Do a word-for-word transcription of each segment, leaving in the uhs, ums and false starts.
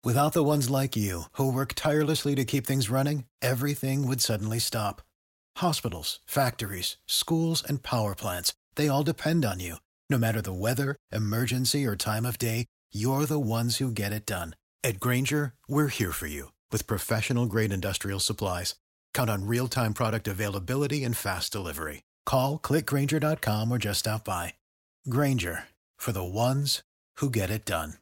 Without the ones like you, who work tirelessly to keep things running, everything would suddenly stop. Hospitals, factories, schools, and power plants, they all depend on you. No matter the weather, emergency, or time of day, you're the ones who get it done. At Grainger, we're here for you with professional-grade industrial supplies. Count on real-time product availability and fast delivery. Call, click grainger dot com, or just stop by. Grainger, for the ones who get it done.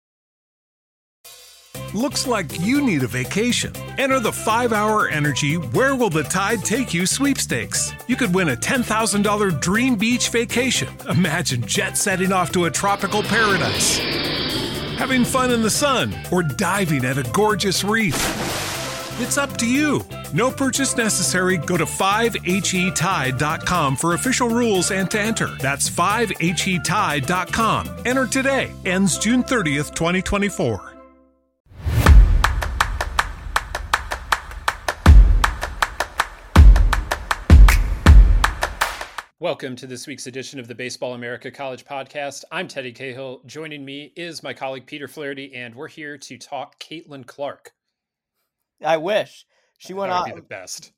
Looks like you need a vacation. Enter the five hour Energy Where Will the Tide Take You sweepstakes. You could win a ten thousand dollars dream beach vacation. Imagine jet setting off to a tropical paradise, having fun in the sun, or diving at a gorgeous reef. It's up to you. No purchase necessary. Go to five H E tide dot com for official rules and to enter. That's five H E tide dot com. Enter today. Ends June thirtieth, twenty twenty-four. Welcome to this week's edition of the Baseball America College Podcast. I'm Teddy Cahill. Joining me is my colleague Peter Flaherty, and we're here to talk Caitlin Clark. I wish she went that on would be the best.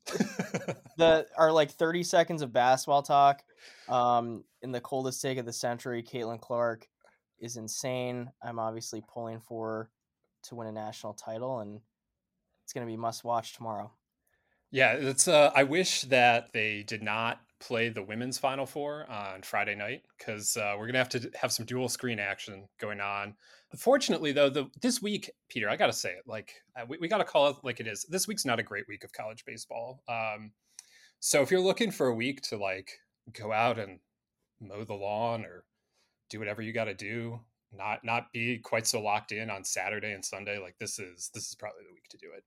the our like thirty seconds of basketball talk. Um, in the coldest take of the century, Caitlin Clark is insane. I'm obviously pulling for her to win a national title, and it's going to be must watch tomorrow. Yeah, it's. Uh, I wish that they did not play the women's Final Four on Friday night because uh, we're gonna have to have some dual screen action going on. Fortunately, though, the this week, Peter, I gotta say it, like uh, we, we gotta call it like it is. This week's not a great week of college baseball. Um, so if you're looking for a week to like go out and mow the lawn or do whatever you got to do, not not be quite so locked in on Saturday and Sunday, like this is this is probably the week to do it.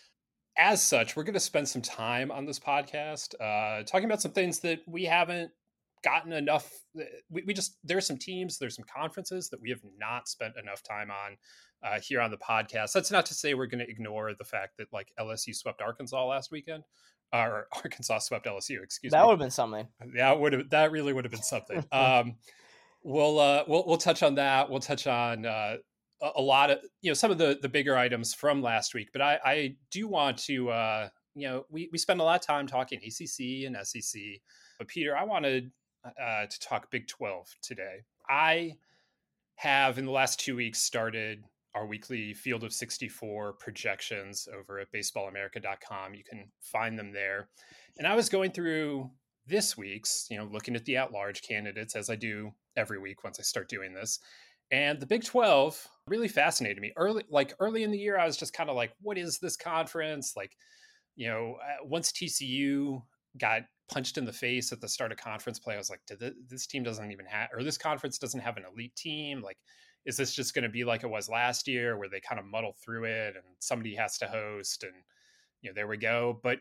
As such, we're going to spend some time on this podcast uh, talking about some things that we haven't gotten enough. We, we just, there's some teams, there's some conferences that we have not spent enough time on uh, here on the podcast. That's not to say we're going to ignore the fact that like L S U swept Arkansas last weekend, or Arkansas swept L S U, excuse that me. That would have been something. Yeah, would have, that really would have been something. um, we'll, uh, we'll, we'll touch on that. We'll touch on uh, a lot of, you know, some of the, the bigger items from last week, but I, I do want to, uh, you know, we, we spend a lot of time talking A C C and S E C, but Peter, I wanted uh, to talk Big twelve today. I have in the last two weeks started our weekly Field of sixty-four projections over at baseball america dot com. You can find them there. And I was going through this week's, you know, looking at the at-large candidates as I do every week once I start doing this. And the Big twelve really fascinated me early, like early in the year. I was just kind of like, what is this conference? Like, you know, uh, once T C U got punched in the face at the start of conference play, I was like, Did this, this team doesn't even have, or this conference doesn't have an elite team. Like, is this just going to be like it was last year where they kind of muddle through it and somebody has to host and, you know, there we go. But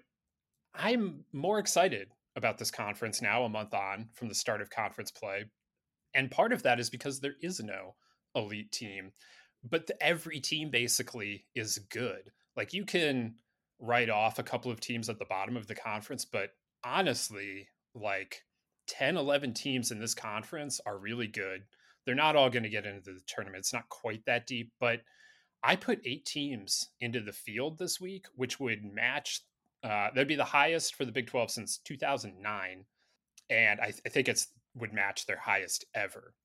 I'm more excited about this conference now, a month on from the start of conference play. And part of that is because there is no elite team, but the, every team basically is good. Like you can write off a couple of teams at the bottom of the conference, but honestly, like ten, eleven teams in this conference are really good. They're not all going to get into the tournament. It's not quite that deep, but I put eight teams into the field this week, which would match, uh, that'd be the highest for the Big twelve since two thousand nine. And I, th- I think it's would match their highest ever.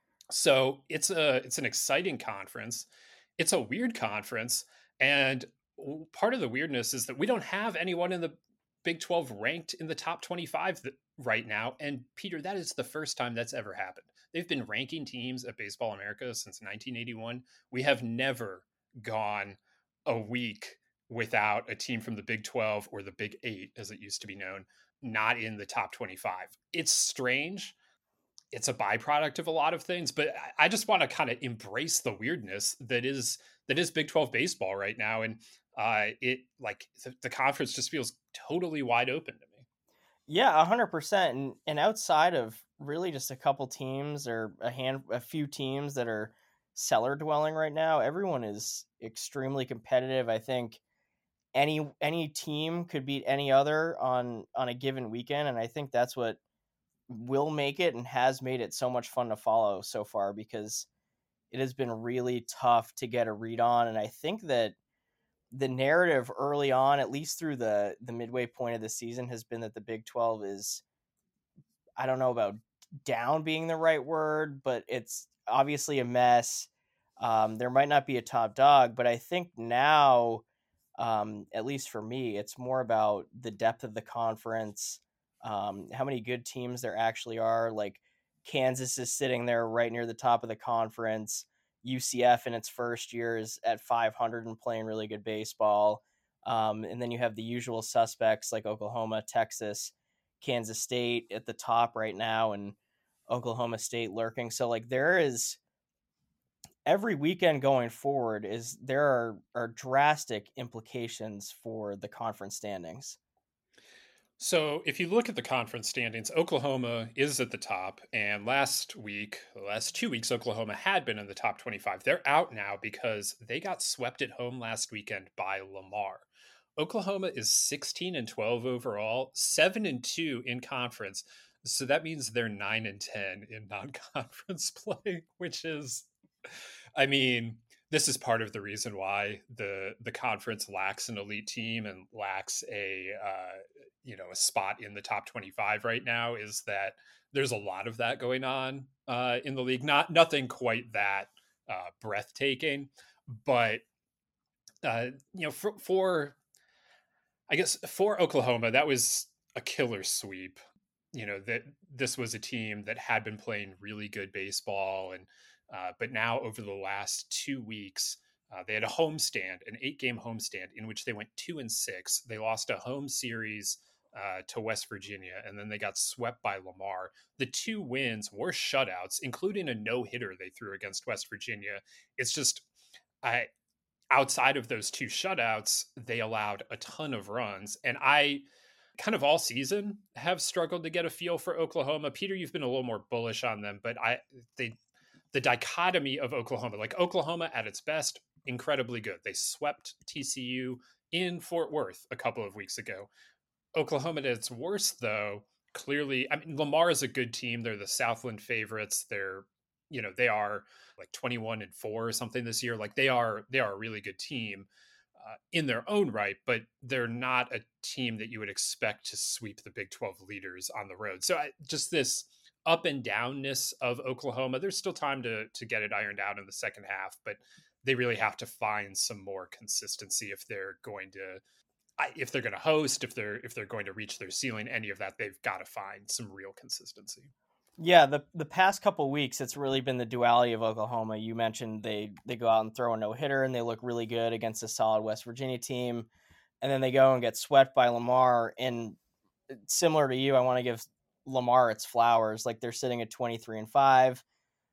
So it's a it's an exciting conference. It's a weird conference. And part of the weirdness is that we don't have anyone in the Big twelve ranked in the top twenty-five th- right now. And Peter, that is the first time that's ever happened. They've been ranking teams at Baseball America since nineteen eighty-one. We have never gone a week without a team from the Big twelve or the Big Eight, as it used to be known, not in the top twenty-five. It's strange. It's a byproduct of a lot of things, but I just want to kind of embrace the weirdness that is that is Big twelve baseball right now. And uh, it like the, the conference just feels totally wide open to me. Yeah, a hundred percent. And and outside of really just a couple teams or a hand, a few teams that are cellar dwelling right now, everyone is extremely competitive. I think any any team could beat any other on on a given weekend, and I think that's what will make it and has made it so much fun to follow so far, because it has been really tough to get a read on. And I think that the narrative early on, at least through the the midway point of the season, has been that the Big twelve is, I don't know about down being the right word, but it's obviously a mess. Um, there might not be a top dog, but I think now, um, at least for me, it's more about the depth of the conference, um, how many good teams there actually are. Like Kansas is sitting there right near the top of the conference. U C F in its first year is at five hundred and playing really good baseball. Um, and then you have the usual suspects like Oklahoma, Texas, Kansas State at the top right now, and Oklahoma State lurking. So like there is every weekend going forward is there are, are drastic implications for the conference standings. So if you look at the conference standings, Oklahoma is at the top. And last week, the last two weeks, Oklahoma had been in the top twenty-five. They're out now because they got swept at home last weekend by Lamar. Oklahoma is sixteen and twelve overall, seven and two in conference. So that means they're nine and ten in non-conference play, which is, I mean, this is part of the reason why the the conference lacks an elite team and lacks a uh, you know a spot in the top twenty-five right now, is that there's a lot of that going on uh, in the league. Not nothing quite that uh, breathtaking, but uh, you know for, for I guess for Oklahoma, that was a killer sweep. You know that this was a team that had been playing really good baseball, and uh, but now over the last two weeks, uh, they had a homestand, an eight-game homestand in which they went two and six. They lost a home series uh, to West Virginia, and then they got swept by Lamar. The two wins were shutouts, including a no-hitter they threw against West Virginia. It's just, I outside of those two shutouts, they allowed a ton of runs, and I kind of all season have struggled to get a feel for Oklahoma. Peter, you've been a little more bullish on them, but I they the dichotomy of Oklahoma, like Oklahoma at its best, incredibly good. They swept T C U in Fort Worth a couple of weeks ago. Oklahoma at its worst, though, clearly, I mean, Lamar is a good team. They're the Southland favorites. They're, you know, they are like twenty-one and four or something this year. Like they are, they are a really good team uh, in their own right, but they're not a team that you would expect to sweep the Big twelve leaders on the road. So I, just this up and downness of Oklahoma, there's still time to to get it ironed out in the second half, but they really have to find some more consistency if they're going to if they're going to host, if they're if they're going to reach their ceiling, any of that. They've got to find some real consistency. Yeah, the the past couple of weeks, it's really been the duality of Oklahoma. You mentioned they they go out and throw a no hitter, and they look really good against a solid West Virginia team, and then they go and get swept by Lamar. And similar to you, I want to give Lamar its flowers. Like they're sitting at twenty-three and five.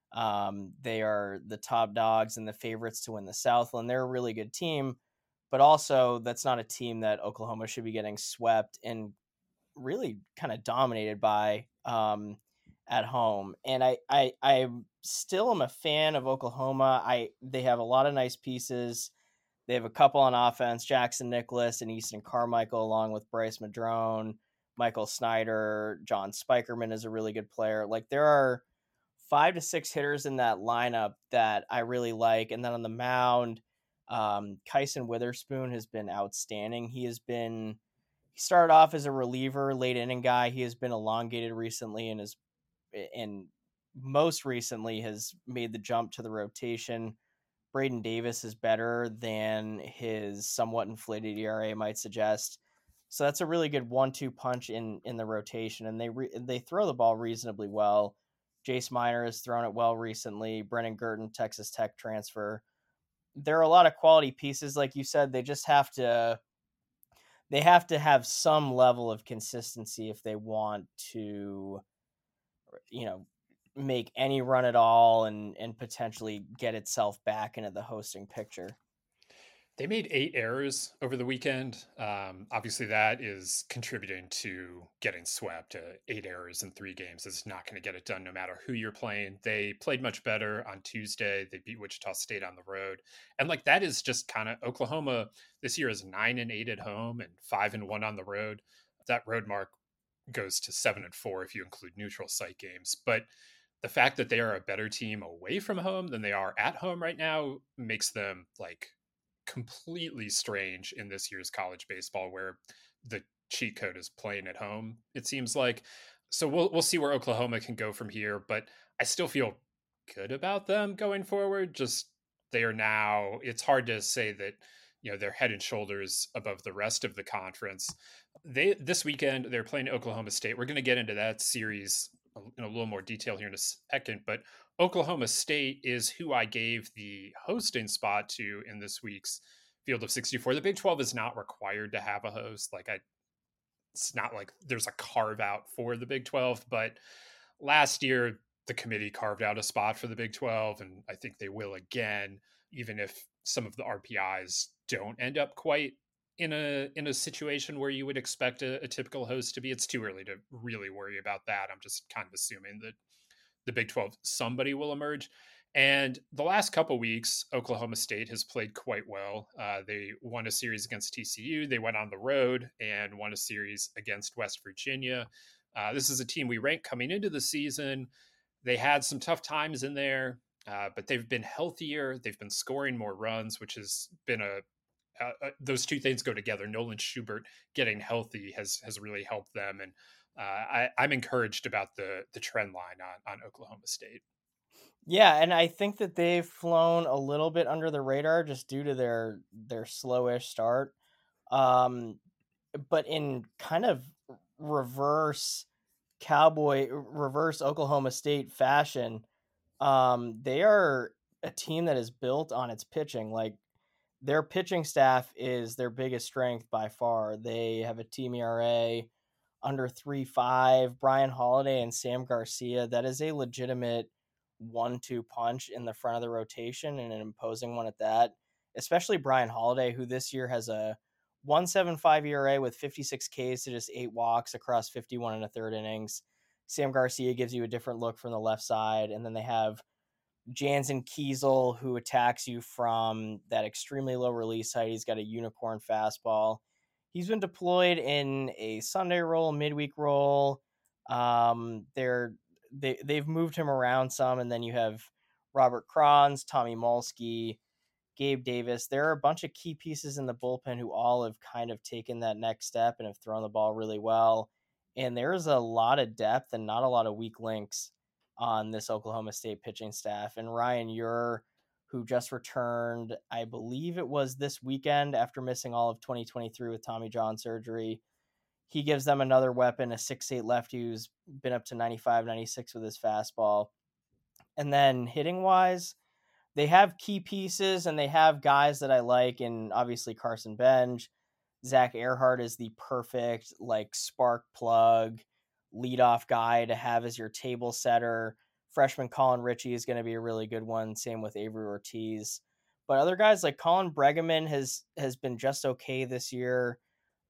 Um, they are the top dogs and the favorites to win the Southland. They're a really good team, but also that's not a team that Oklahoma should be getting swept and really kind of dominated by um, at home. And I, I, I still am a fan of Oklahoma. I, they have a lot of nice pieces. They have a couple on offense, Jackson Nicholas and Easton Carmichael, along with Bryce Madrone, Michael Snyder. John Spikerman is a really good player. Like there are five to six hitters in that lineup that I really like. And then on the mound, um, Kyson Witherspoon has been outstanding. He has been, he started off as a reliever, late inning guy. He has been elongated recently and is, and most recently has made the jump to the rotation. Braden Davis is better than his somewhat inflated E R A might suggest. So that's a really good one two punch in, in the rotation. And they, re, they throw the ball reasonably well. Jace Miner has thrown it well recently. Brennan Gurton, Texas Tech transfer. There are a lot of quality pieces. Like you said, they just have to, they have to have some level of consistency if they want to, you know, make any run at all and, and potentially get itself back into the hosting picture. They made eight errors over the weekend. Um, obviously, that is contributing to getting swept. Uh, eight errors in three games is not going to get it done no matter who you're playing. They played much better on Tuesday. They beat Wichita State on the road. And like that is just kind of Oklahoma this year is nine and eight at home and five and one on the road. That road mark goes to seven and four if you include neutral site games. But the fact that they are a better team away from home than they are at home right now makes them like completely strange in this year's college baseball, where the cheat code is playing at home, it seems like. So we'll we'll see where Oklahoma can go from here, but I still feel good about them going forward. Just they are now, it's hard to say that, you know, they're head and shoulders above the rest of the conference. They this weekend they're playing Oklahoma State. We're going to get into that series in a little more detail here in a second, but Oklahoma State is who I gave the hosting spot to in this week's Field of sixty-four. The Big twelve is not required to have a host. Like I, it's not like there's a carve out for the Big twelve, but last year the committee carved out a spot for the Big twelve, and I think they will again, even if some of the R P Is don't end up quite in a in a situation where you would expect a, a typical host to be. It's too early to really worry about that. I'm just kind of assuming that the Big twelve, somebody will emerge. And the last couple weeks, Oklahoma State has played quite well. Uh, they won a series against T C U. They went on the road and won a series against West Virginia. Uh, this is a team we ranked coming into the season. They had some tough times in there, uh, but they've been healthier. They've been scoring more runs, which has been a uh, uh, those two things go together. Nolan Schubert getting healthy has has really helped them, and uh, I, I'm encouraged about the the trend line on on Oklahoma State. Yeah, and I think that they've flown a little bit under the radar just due to their their slowish start. Um, but in kind of reverse Cowboy, reverse Oklahoma State fashion, um, they are a team that is built on its pitching. Like their pitching staff is their biggest strength by far. They have a team E R A under three point five. Brian Holiday and Sam Garcia, that is a legitimate one two punch in the front of the rotation, and an imposing one at that, especially Brian Holiday, who this year has a one point seven five E R A with fifty-six Ks to just eight walks across fifty-one and a third innings. Sam Garcia gives you a different look from the left side, and then they have Jansen Kiesel, who attacks you from that extremely low release height. He's got a unicorn fastball. He's been deployed in a Sunday role, midweek role. Um, they're They, they've moved him around some, and then you have Robert Kranz, Tommy Molsky, Gabe Davis. There are a bunch of key pieces in the bullpen who all have kind of taken that next step and have thrown the ball really well. And there's a lot of depth and not a lot of weak links on this Oklahoma State pitching staff. And Ryan Ure, who just returned, I believe it was this weekend after missing all of twenty twenty-three with Tommy John surgery, he gives them another weapon, a six eight lefty who's been up to ninety-five, ninety-six with his fastball. And then hitting-wise, they have key pieces, and they have guys that I like, and obviously Carson Benj. Zach Earhart is the perfect, like, spark plug, leadoff guy to have as your table setter. Freshman Colin Ritchie is going to be a really good one. Same with Avery Ortiz. But other guys like Colin Bregeman has has been just okay this year.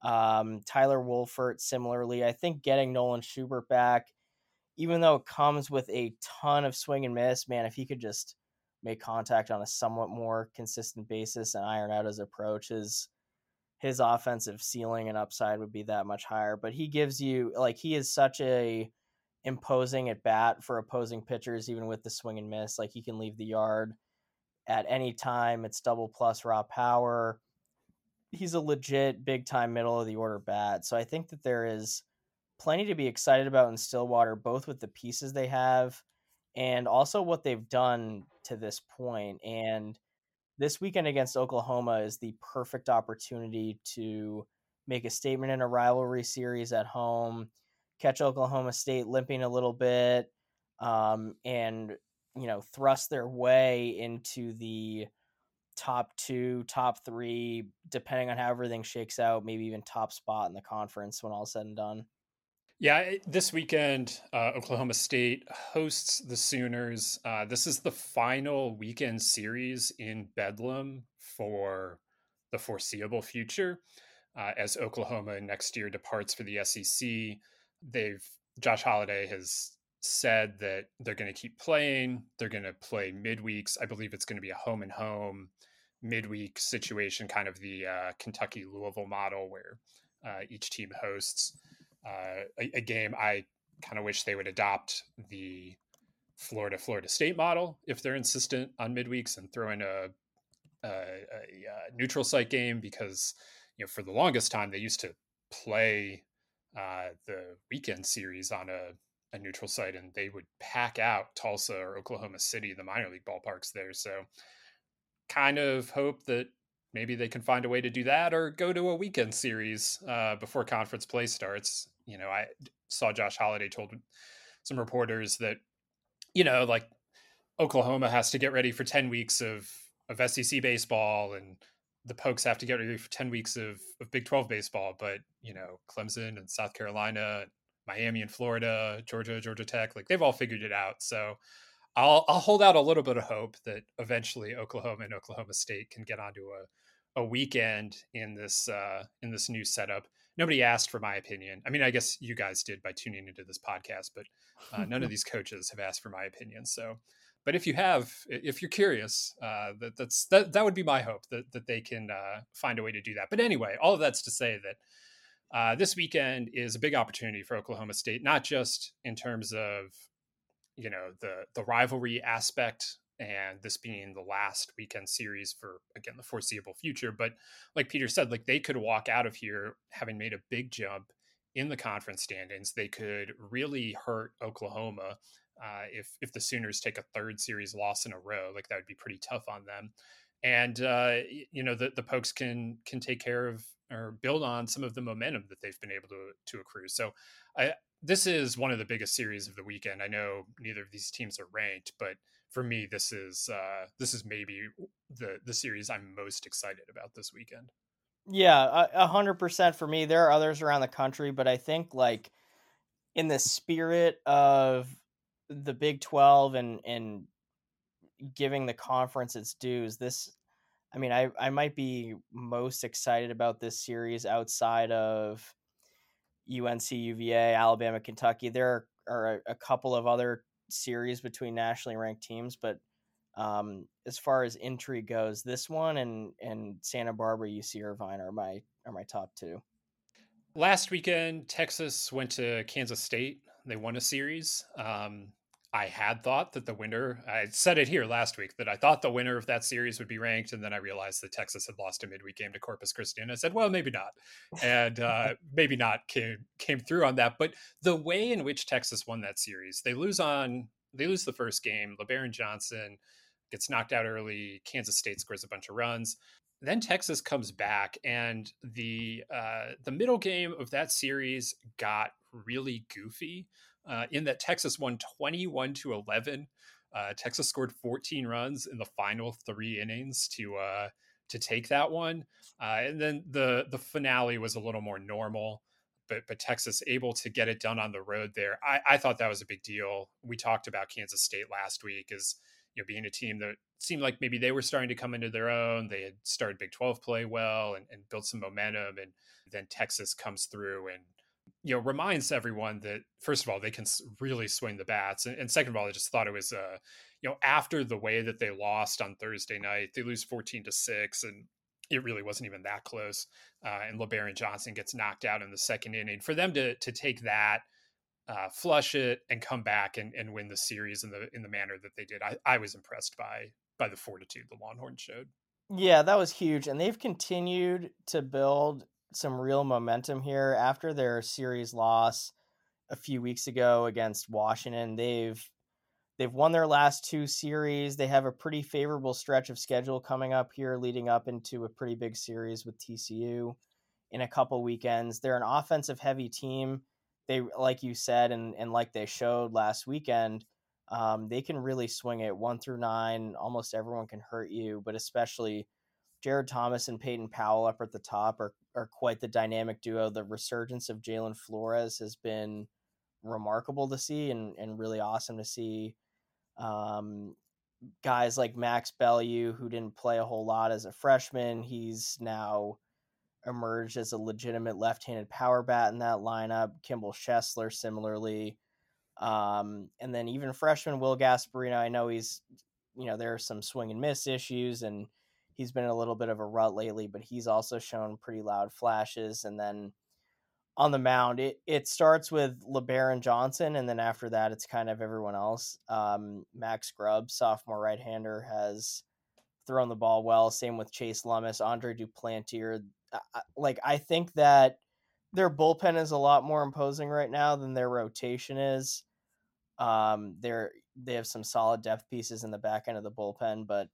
Um, Tyler Wolfert, similarly. I think getting Nolan Schubert back, even though it comes with a ton of swing and miss, man, if he could just make contact on a somewhat more consistent basis and iron out his approach, his, his offensive ceiling and upside would be that much higher. But he gives you, like, he is such a imposing at bat for opposing pitchers, even with the swing and miss. Like, he can leave the yard at any time. It's double plus raw power. He's a legit big time middle of the order bat. So I think that there is plenty to be excited about in Stillwater, both with the pieces they have and also what they've done to this point. And this weekend against Oklahoma is the perfect opportunity to make a statement in a rivalry series at home, catch Oklahoma State limping a little bit, um, and, you know, thrust their way into the top two, top three, depending on how everything shakes out, maybe even top spot in the conference when all is said and done. Yeah, this weekend, uh, Oklahoma State hosts the Sooners. Uh, this is the final weekend series in Bedlam for the foreseeable future. Uh, as Oklahoma next year departs for the S E C, they've Josh Holiday has said that they're going to keep playing. They're going to play midweeks. I believe it's going to be a home and home midweek situation, kind of the uh, Kentucky Louisville model, where uh, each team hosts uh, a, a game. I kind of wish they would adopt the Florida Florida State model if they're insistent on midweeks and throw in a, a, a, a neutral site game, because you know for the longest time they used to play uh, the weekend series on a, a neutral site, and they would pack out Tulsa or Oklahoma City, the minor league ballparks there. So kind of hope that maybe they can find a way to do that, or go to a weekend series uh, before conference play starts. You know, I saw Josh Holiday told some reporters that, you know, like Oklahoma has to get ready for ten weeks of, of S E C baseball, and the Pokes have to get ready for ten weeks of, of Big twelve baseball. But, you know, Clemson and South Carolina, Miami and Florida, Georgia, Georgia Tech, like they've all figured it out. So I'll, I'll hold out a little bit of hope that eventually Oklahoma and Oklahoma State can get onto a, a weekend in this, uh, in this new setup. Nobody asked for my opinion. I mean, I guess you guys did by tuning into this podcast, but uh, none of these coaches have asked for my opinion. So, but if you have, if you're curious, uh, that that's that that would be my hope, that that they can uh, find a way to do that. But anyway, all of that's to say that uh, this weekend is a big opportunity for Oklahoma State, not just in terms of, you know, the the rivalry aspect, and this being the last weekend series for, again, the foreseeable future. But like Peter said, like they could walk out of here having made a big jump in the conference standings. They could really hurt Oklahoma uh, if if the Sooners take a third series loss in a row. Like that would be pretty tough on them. And uh, you know, the the Pokes can can take care of or build on some of the momentum that they've been able to to accrue. So I, this is one of the biggest series of the weekend. I know neither of these teams are ranked, but for me, this is uh, this is maybe the the series I'm most excited about this weekend. Yeah, a hundred percent for me. There are others around the country, but I think like in the spirit of the Big twelve and and giving the conference its dues, this, I mean, I I might be most excited about this series outside of U N C, U V A, Alabama, Kentucky. There are a, a couple of other series between nationally ranked teams, but um, as far as intrigue goes, this one and and Santa Barbara, U C Irvine are my are my top two. Last weekend, Texas went to Kansas State. They won a series. Um, I had thought that the winner, I said it here last week, that I thought the winner of that series would be ranked. And then I realized that Texas had lost a midweek game to Corpus Christi. And I said, well, maybe not. And uh, maybe not came, came through on that. But the way in which Texas won that series, they lose on, they lose the first game. LeBaron Johnson gets knocked out early. Kansas State scores a bunch of runs. Then Texas comes back, and the uh, the middle game of that series got really goofy uh, in that Texas won twenty-one to eleven. Uh, Texas scored fourteen runs in the final three innings to uh, to take that one, uh, and then the the finale was a little more normal. But but Texas able to get it done on the road there. I, I thought that was a big deal. We talked about Kansas State last week as, you know, being a team that seemed like maybe they were starting to come into their own. They had started Big twelve play well and, and built some momentum. And then Texas comes through and, you know, reminds everyone that, first of all, they can really swing the bats. And, and second of all, I just thought it was, uh, you know, after the way that they lost on Thursday night, they lose fourteen to six, and it really wasn't even that close. Uh, and LeBaron Johnson gets knocked out in the second inning. For them to to take that, Uh, flush it, and come back and, and win the series in the in the manner that they did, I, I was impressed by by the fortitude the Longhorns showed. Yeah, that was huge, and they've continued to build some real momentum here after their series loss a few weeks ago against Washington. They've they've won their last two series. They have a pretty favorable stretch of schedule coming up here, leading up into a pretty big series with T C U in a couple weekends. They're an offensive heavy team. They, like you said, and, and like they showed last weekend, um, they can really swing it one through nine. Almost everyone can hurt you, but especially Jared Thomas and Peyton Powell up at the top are, are quite the dynamic duo. The resurgence of Jalen Flores has been remarkable to see and, and really awesome to see. Um, guys like Max Bellew, who didn't play a whole lot as a freshman, he's now emerged as a legitimate left-handed power bat in that lineup. Kimball Schessler similarly. Um, and then even freshman Will Gasparino, I know he's, you know, there are some swing and miss issues and he's been in a little bit of a rut lately, but he's also shown pretty loud flashes. And then on the mound. It it starts with LeBaron Johnson, and then after that, it's kind of everyone else. Um, Max Grubb, sophomore right-hander, has thrown the ball well. Same with Chase Lummis, Andre Duplantier. Uh, like, I think that their bullpen is a lot more imposing right now than their rotation is. Um, they're they have some solid depth pieces in the back end of the bullpen, but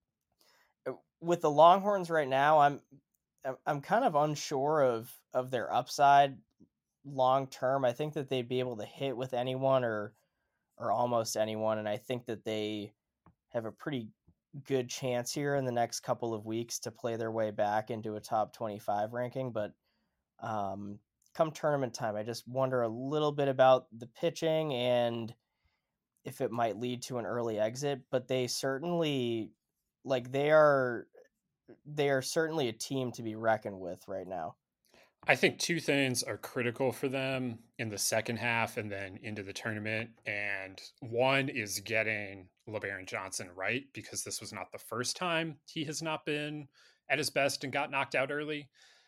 with the Longhorns right now, I'm I'm kind of unsure of of their upside long term. I think that they'd be able to hit with anyone or or almost anyone, and I think that they have a pretty good chance here in the next couple of weeks to play their way back into a top twenty-five ranking. But um, come tournament time, I just wonder a little bit about the pitching and if it might lead to an early exit. But they certainly, like they are, they are certainly a team to be reckoned with right now. I think two things are critical for them in the second half and then into the tournament. And one is getting LeBaron Johnson right, because this was not the first time he has not been at his best and got knocked out early.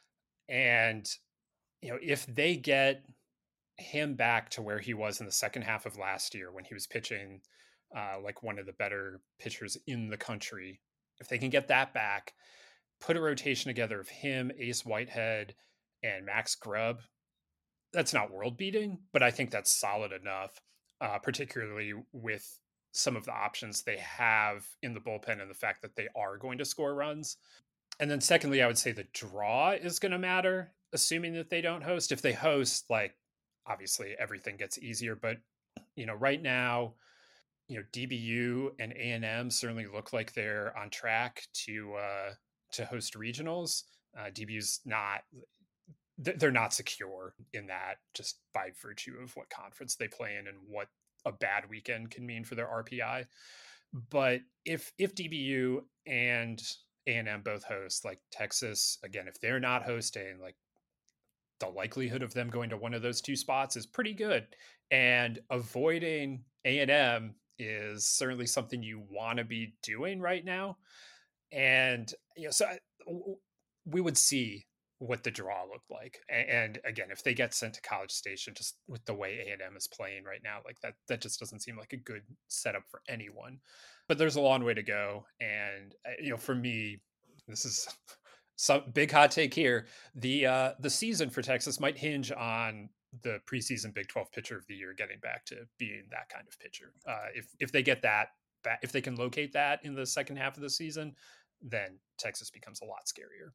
And, you know, if they get him back to where he was in the second half of last year when he was pitching uh, like one of the better pitchers in the country, if they can get that back, put a rotation together of him, Ace Whitehead, and Max Grubb, that's not world beating, but I think that's solid enough, uh, particularly with some of the options they have in the bullpen and the fact that they are going to score runs. And then secondly, I would say the draw is going to matter, assuming that they don't host. If they host, like, obviously everything gets easier, but, you know, right now, you know, D B U and A and M certainly look like they're on track to, uh, to host regionals. Uh, D B U's not, they're not secure in that, just by virtue of what conference they play in and what a bad weekend can mean for their R P I. But if if D B U and A and M both host, like Texas, again, if they're not hosting, like the likelihood of them going to one of those two spots is pretty good. And avoiding A and M is certainly something you want to be doing right now. And, you know, so I, we would see what the draw looked like. And again, if they get sent to College Station, just with the way A and M is playing right now, like that, that just doesn't seem like a good setup for anyone. But there's a long way to go. And, you know, for me, this is some big hot take here. The, uh, the season for Texas might hinge on the preseason Big twelve pitcher of the year getting back to being that kind of pitcher. Uh, if, if they get that, if they can locate that in the second half of the season, then Texas becomes a lot scarier.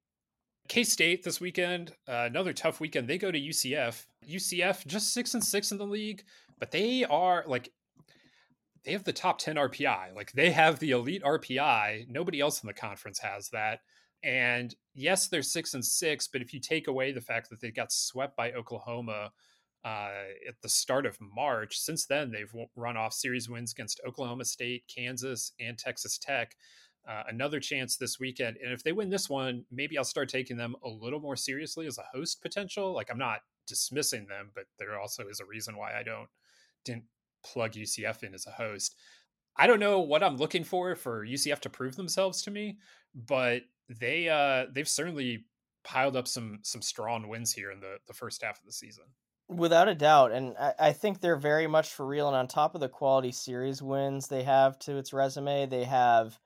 K-State this weekend, uh, another tough weekend. They go to U C F. U C F just six and six in the league, but they are like, they have the top ten R P I. Like they have the elite R P I. Nobody else in the conference has that. And yes, they're six and six, but if you take away the fact that they got swept by Oklahoma uh, at the start of March, since then they've run off series wins against Oklahoma State, Kansas, and Texas Tech. Uh, another chance this weekend. And if they win this one, maybe I'll start taking them a little more seriously as a host potential. Like I'm not dismissing them, but there also is a reason why I don't, didn't plug U C F in as a host. I don't know what I'm looking for for U C F to prove themselves to me, but they, uh, they've certainly piled up some, some strong wins here in the, the first half of the season. Without a doubt. And I, I think they're very much for real. And on top of the quality series wins they have to its resume, they have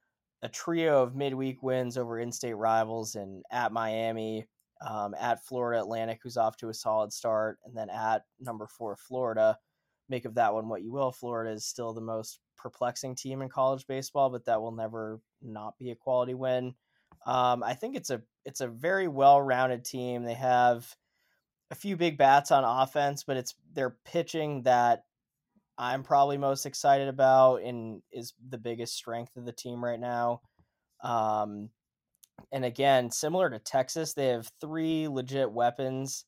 a trio of midweek wins over in-state rivals and at Miami, um, at Florida Atlantic, who's off to a solid start, and then at number four, Florida. Make of that one what you will. Florida is still the most perplexing team in college baseball, but that will never not be a quality win. Um, I think it's a it's a very well-rounded team. They have a few big bats on offense, but it's their pitching that I'm probably most excited about and is the biggest strength of the team right now. Um, and again, similar to Texas, they have three legit weapons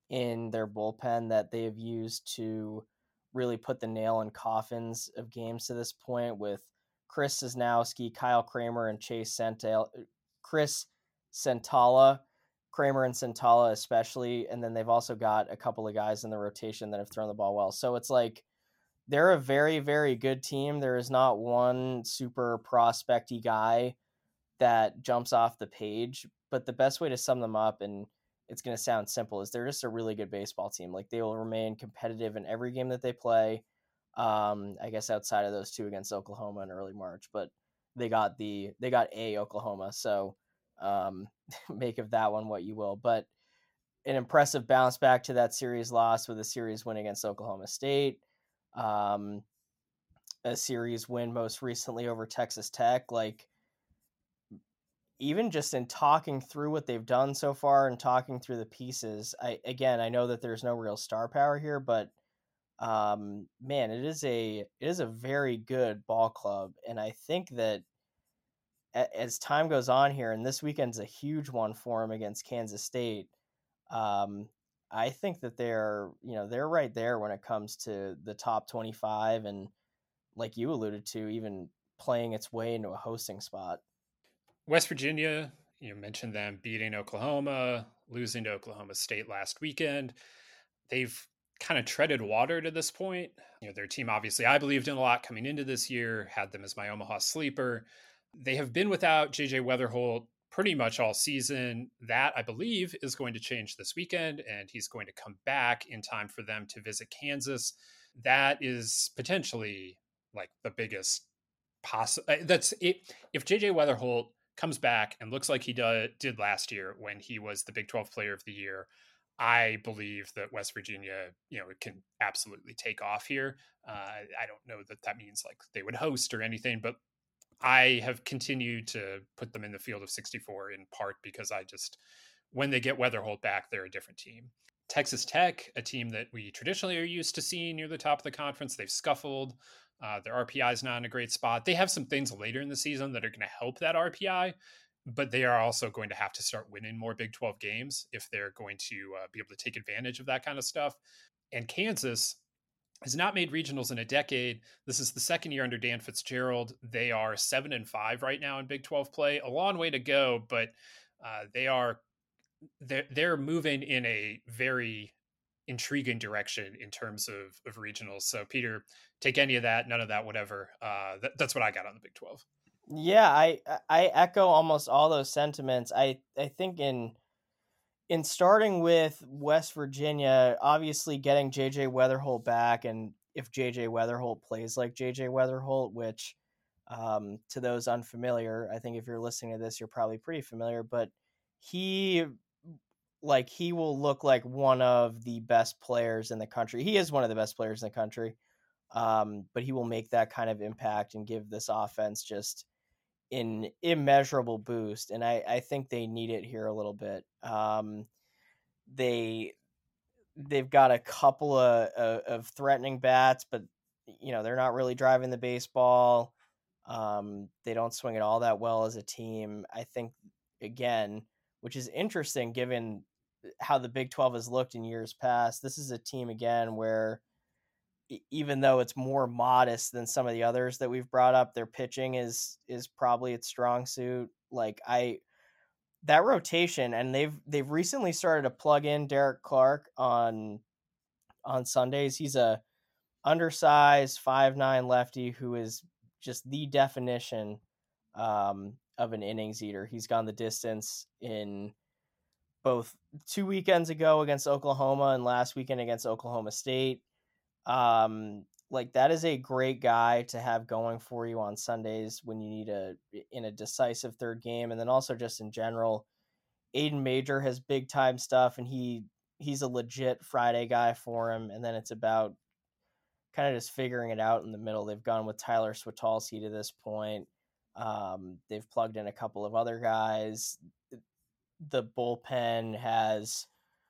in their bullpen that they have used to really put the nail in coffins of games to this point, with Chris Sosnowski, Kyle Kramer, and Chase Santal- Chris Santala. Kramer and Santala especially, and then they've also got a couple of guys in the rotation that have thrown the ball well. So it's like, they're a very, very good team. There is not one super prospecty guy that jumps off the page, but the best way to sum them up, and it's going to sound simple, is they're just a really good baseball team. Like they will remain competitive in every game that they play. Um, I guess outside of those two against Oklahoma in early March, but they got the, they got a Oklahoma. So um, make of that one what you will, but an impressive bounce back to that series loss with a series win against Oklahoma State. Um, a series win most recently over Texas Tech. Like, even just in talking through what they've done so far and talking through the pieces, I, again, I know that there's no real star power here, but um, man, it is a, it is a very good ball club. And I think that a, as time goes on here, and this weekend's a huge one for them against Kansas State. Um, I think that they're, you know, they're right there when it comes to the top twenty-five. And like you alluded to, even playing its way into a hosting spot. West Virginia, you mentioned them beating Oklahoma, losing to Oklahoma State last weekend. They've kind of treaded water to this point. You know, their team, obviously, I believed in a lot coming into this year, had them as my Omaha sleeper. They have been without J J Weatherholt pretty much all season. That, I believe, is going to change this weekend, and he's going to come back in time for them to visit Kansas. That is potentially like the biggest possible. That's it. If J J Weatherholt comes back and looks like he do, did last year when he was the Big twelve Player of the Year, I believe that West Virginia, you know, it can absolutely take off here. Uh, I don't know that that means like they would host or anything, but I have continued to put them in the field of sixty-four in part because I just, when they get Weatherholt back, they're a different team. Texas Tech, a team that we traditionally are used to seeing near the top of the conference, they've scuffled. Uh, their R P I is not in a great spot. They have some things later in the season that are going to help that R P I, but they are also going to have to start winning more Big twelve games if they're going to uh, be able to take advantage of that kind of stuff. And Kansas has not made regionals in a decade. This is the second year under Dan Fitzgerald. They are seven and five right now in Big twelve play. A long way to go, but uh, they are they're, they're moving in a very intriguing direction in terms of, of regionals. So Peter, take any of that, none of that, whatever. Uh, that, that's what I got on the Big twelve. Yeah, I I echo almost all those sentiments. I, I think in in starting with West Virginia, obviously getting J J Weatherholt back, and if J J Weatherholt plays like J J Weatherholt, which um, to those unfamiliar, I think if you're listening to this, you're probably pretty familiar, but he like he will look like one of the best players in the country. He is one of the best players in the country. Um, but he will make that kind of impact and give this offense just an immeasurable boost. And I, I think they need it here a little bit. Um, they, they've got a couple of, of, of threatening bats, but you know, they're not really driving the baseball. Um, they don't swing it all that well as a team. I think, again, which is interesting given how the Big twelve has looked in years past, this is a team again where even though it's more modest than some of the others that we've brought up, their pitching is is probably its strong suit. Like I that rotation, and they've they've recently started to plug in Derek Clark on on Sundays. He's a undersized five nine lefty who is just the definition um, of an innings eater. He's gone the distance in both two weekends ago against Oklahoma and last weekend against Oklahoma State. Um, like that is a great guy to have going for you on Sundays when you need a, in a decisive third game. And then also just in general, Aiden Major has big time stuff and he, he's a legit Friday guy for him. And then it's about kind of just figuring it out in the middle. They've gone with Tyler Switalski to this point. Um, they've plugged in a couple of other guys. The bullpen has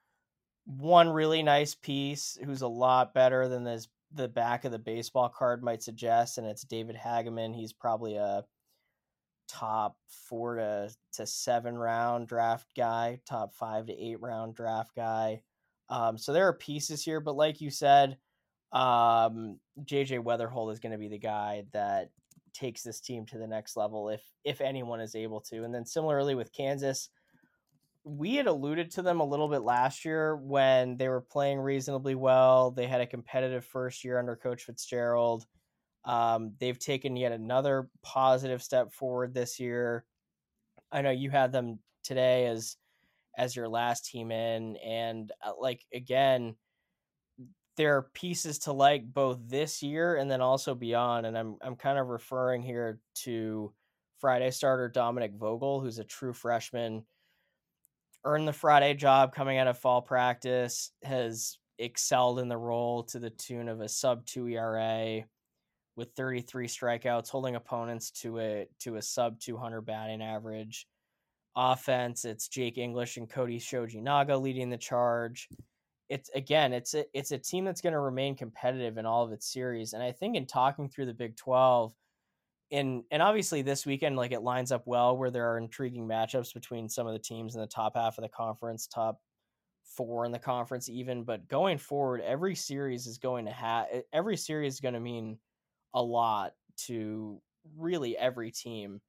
one really nice piece who's a lot better than this, the back of the baseball card might suggest, and it's David Hageman. He's probably a top four to, to seven round draft guy, top five to eight round draft guy. Um, so there are pieces here, but like you said, um, J J Weatherholt is going to be the guy that takes this team to the next level if if anyone is able to. And then similarly with Kansas, we had alluded to them a little bit last year when they were playing reasonably well. They had a competitive first year under Coach Fitzgerald. Um, they've taken yet another positive step forward this year. I know you had them today as as your last team in. And uh, like, again, there are pieces to like both this year and then also beyond. And I'm, I'm kind of referring here to Friday starter Dominic Vogel, who's a true freshman, earned the Friday job coming out of fall practice, has excelled in the role to the tune of a sub two E R A with thirty-three strikeouts, holding opponents to a to a sub two hundred batting average. Offense, it's Jake English and Cody Shojinaga leading the charge. It's again, it's a, it's a team that's going to remain competitive in all of its series. And I think in talking through the Big twelve, and and obviously this weekend, like, it lines up well where there are intriguing matchups between some of the teams in the top half of the conference, top four in the conference even. But going forward, every series is going to have every series is going to mean a lot to really every team.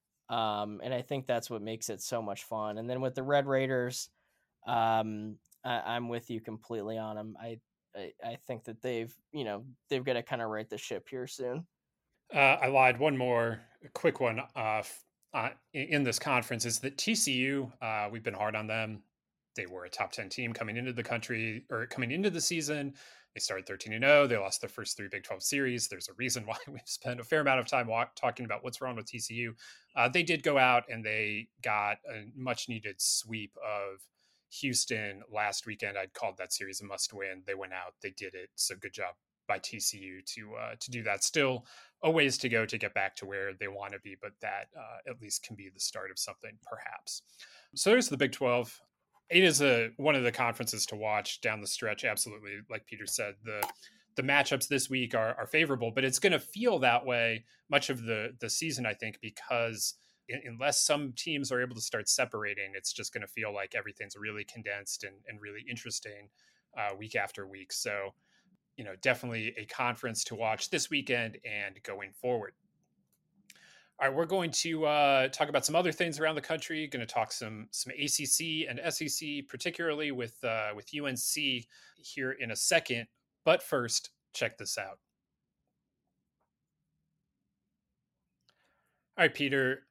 Um, and I think that's what makes it so much fun. And then with the Red Raiders, um, I, I'm with you completely on them. I, I I think that they've you know they've got to kind of right the ship here soon. Uh, I lied. One more quick one uh, uh, in this conference is that T C U, uh, we've been hard on them. They were a top ten team coming into the country or coming into the season. They started thirteen and oh. They lost their first three Big twelve series. There's a reason why we've spent a fair amount of time walk, talking about what's wrong with T C U. Uh, they did go out and they got a much needed sweep of Houston last weekend. I'd called that series a must win. They went out, they did it. So good job by T C U to uh, to do that. Still a ways to go to get back to where they want to be, but that uh, at least can be the start of something, perhaps. So there's the Big twelve. It is a one of the conferences to watch down the stretch. Absolutely, like Peter said, the the matchups this week are, are favorable, but it's going to feel that way much of the the season, I think, because in, unless some teams are able to start separating, it's just going to feel like everything's really condensed and, and really interesting uh, week after week. So, you know, definitely a conference to watch this weekend and going forward. All right, we're going to uh, talk about some other things around the country. Going to talk some some A C C and S E C, particularly with uh, with U N C here in a second. But first, check this out. All right, Peter.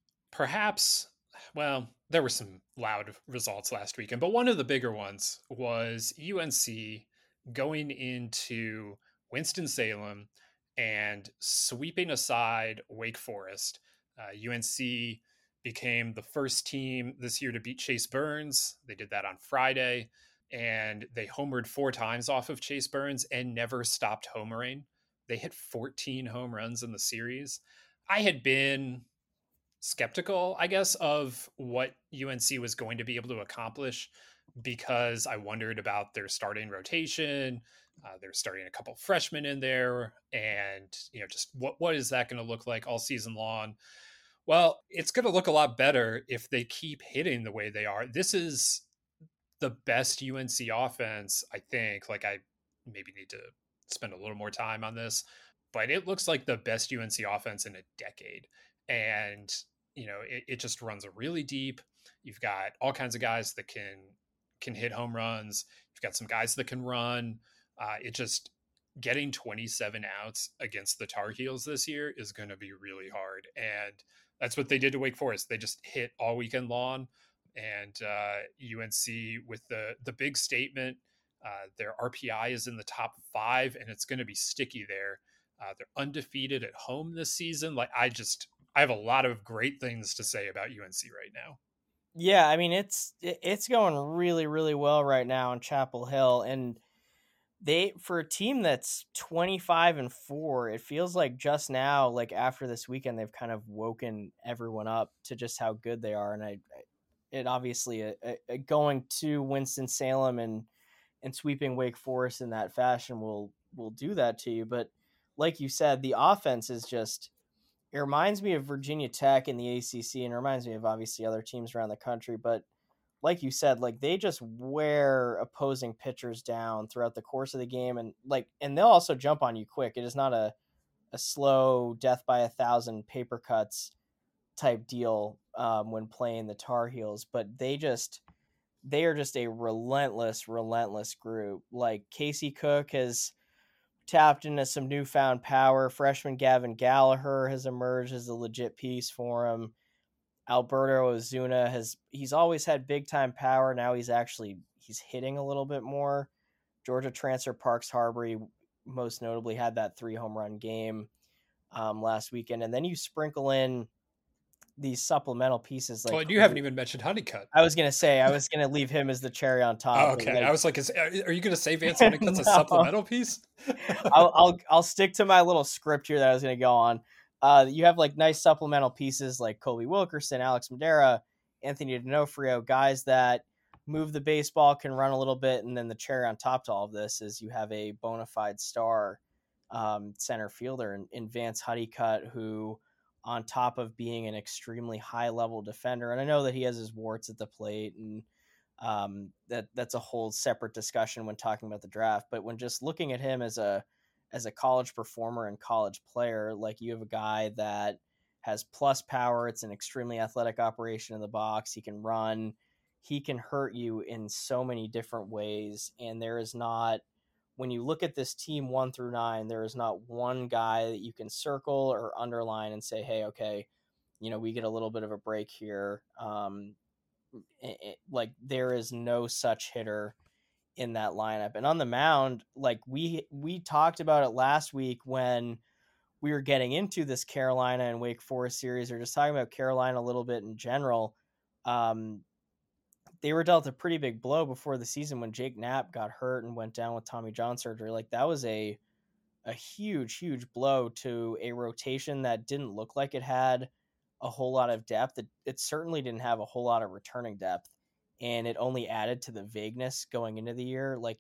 Perhaps, well, there were some loud results last weekend, but one of the bigger ones was U N C going into Winston-Salem and sweeping aside Wake Forest. Uh, U N C became the first team this year to beat Chase Burns. They did that on Friday, and they homered four times off of Chase Burns and never stopped homering. They hit fourteen home runs in the series. I had been skeptical, I guess, of what U N C was going to be able to accomplish because I wondered about their starting rotation. Uh, they're starting a couple freshmen in there, and you know, just what what is that going to look like all season long? Well, it's going to look a lot better if they keep hitting the way they are. This is the best U N C offense, I think. Like, I maybe need to spend a little more time on this, but it looks like the best U N C offense in a decade. And you know, it, it just runs really deep. You've got all kinds of guys that can can hit home runs. You've got some guys that can run. Uh, it just getting twenty-seven outs against the Tar Heels this year is going to be really hard. And that's what they did to Wake Forest. They just hit all weekend long. And uh, U N C with the, the big statement, uh, their R P I is in the top five, and it's going to be sticky there. Uh, they're undefeated at home this season. Like, I just, I have a lot of great things to say about U N C right now. Yeah, I mean, it's it's going really, really well right now in Chapel Hill, and they, for a team that's twenty-five and four, it feels like just now, like after this weekend, they've kind of woken everyone up to just how good they are. And I, it obviously a, a, going to Winston-Salem and and sweeping Wake Forest in that fashion will will do that to you. But like you said, the offense is just, it reminds me of Virginia Tech in the A C C, and it reminds me of obviously other teams around the country. But like you said, like they just wear opposing pitchers down throughout the course of the game, and like, and they'll also jump on you quick. It is not a, a slow death by a thousand paper cuts type deal um, when playing the Tar Heels, but they just, they are just a relentless, relentless group. Like Casey Cook has tapped into some newfound power. Freshman Gavin Gallagher has emerged as a legit piece for him. Alberto Ozuna has he's always had big time power. Now he's actually he's hitting a little bit more. Georgia transfer Parks Harbury most notably had that three home run game um, last weekend, and then you sprinkle in these supplemental pieces. Like well, you haven't even mentioned Honeycutt. I was gonna say I was gonna leave him as the cherry on top. Oh, okay, like, I was like, is, are you gonna say Vance Honeycutt's no. a supplemental piece? I'll, I'll I'll stick to my little script here that I was gonna go on. Uh, you have like nice supplemental pieces like Colby Wilkerson, Alex Madera, Anthony D'Onofrio, guys that move the baseball, can run a little bit, and then the cherry on top to all of this is you have a bona fide star um, center fielder in, in Vance Honeycutt, who, on top of being an extremely high level defender, and I know that he has his warts at the plate, and um, that that's a whole separate discussion when talking about the draft. But when just looking at him as a as a college performer and college player, like you have a guy that has plus power. It's an extremely athletic operation in the box. He can run. He can hurt you in so many different ways. And there is not, when you look at this team one through nine, there is not one guy that you can circle or underline and say, hey, okay, you know, we get a little bit of a break here. Um, it, it, like there is no such hitter in that lineup. And on the mound, like we we talked about it last week when we were getting into this Carolina and Wake Forest series, or just talking about Carolina a little bit in general. Um, they were dealt a pretty big blow before the season when Jake Knapp got hurt and went down with Tommy John surgery. Like that was a a huge, huge blow to a rotation that didn't look like it had a whole lot of depth. It, it certainly didn't have a whole lot of returning depth. And it only added to the vagueness going into the year. Like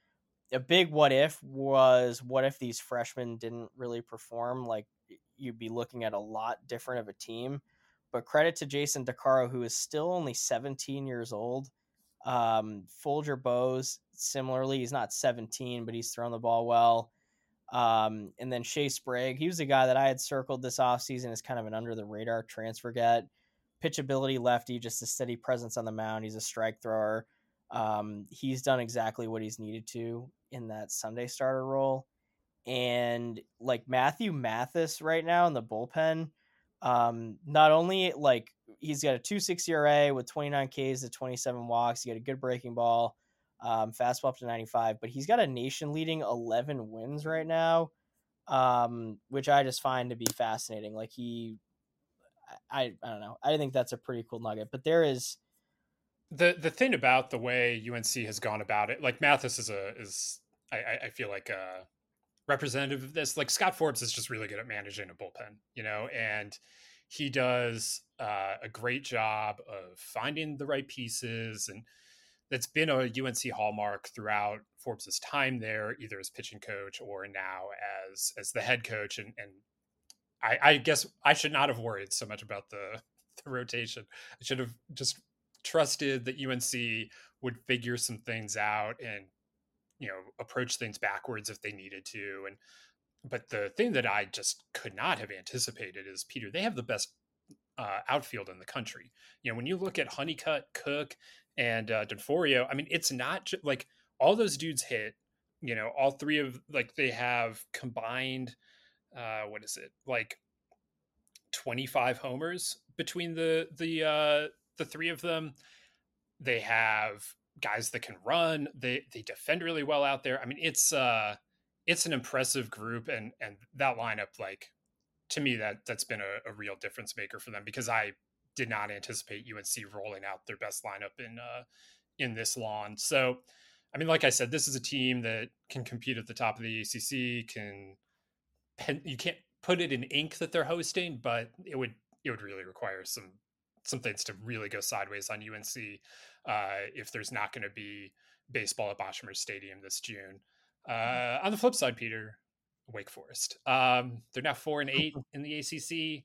a big what if was, what if these freshmen didn't really perform? Like you'd be looking at a lot different of a team. But credit to Jason DeCaro, who is still only seventeen years old. Um, Folger Bowes, similarly, he's not seventeen, but he's thrown the ball well. Um, and then Shea Sprague, he was a guy that I had circled this offseason as kind of an under the radar transfer get. Pitchability lefty, just a steady presence on the mound. He's a strike thrower. Um, he's done exactly what he's needed to in that Sunday starter role. And like Matthew Mathis right now in the bullpen, um, not only like he's got a two point six E R A with twenty-nine Ks to twenty-seven walks. He got a good breaking ball, um, fastball up to ninety-five, but he's got a nation leading eleven wins right now, um, which I just find to be fascinating. Like he, I, I don't know. I think that's a pretty cool nugget, but there is the, the thing about the way U N C has gone about it. Like Mathis is a, is I, I feel like a representative of this. Like Scott Forbes is just really good at managing a bullpen, you know, and he does uh, a great job of finding the right pieces. And that's been a U N C hallmark throughout Forbes's time there, either as pitching coach or now as, as the head coach. And, and I, I guess I should not have worried so much about the, the rotation. I should have just trusted that U N C would figure some things out and, you know, approach things backwards if they needed to. And, but the thing that I just could not have anticipated is, Peter, they have the best uh, outfield in the country. You know, when you look at Honeycutt, Cook, and uh, D'Onofrio, I mean, it's not just, like all those dudes hit, you know, all three of, like they have combined, uh, what is it? Like twenty-five homers between the, the, uh, the three of them. They have guys that can run. They, they defend really well out there. I mean, it's, uh, it's an impressive group, and, and that lineup, like to me, that that's been a, a real difference maker for them, because I did not anticipate U N C rolling out their best lineup in, uh, in this lawn. So, I mean, like I said, this is a team that can compete at the top of the A C C, can, you can't put it in ink that they're hosting, but it would, it would really require some, some things to really go sideways on U N C uh, if there's not going to be baseball at Boshamer Stadium this June. Uh, on the flip side, Peter, Wake Forest, um, they're now four and eight in the A C C,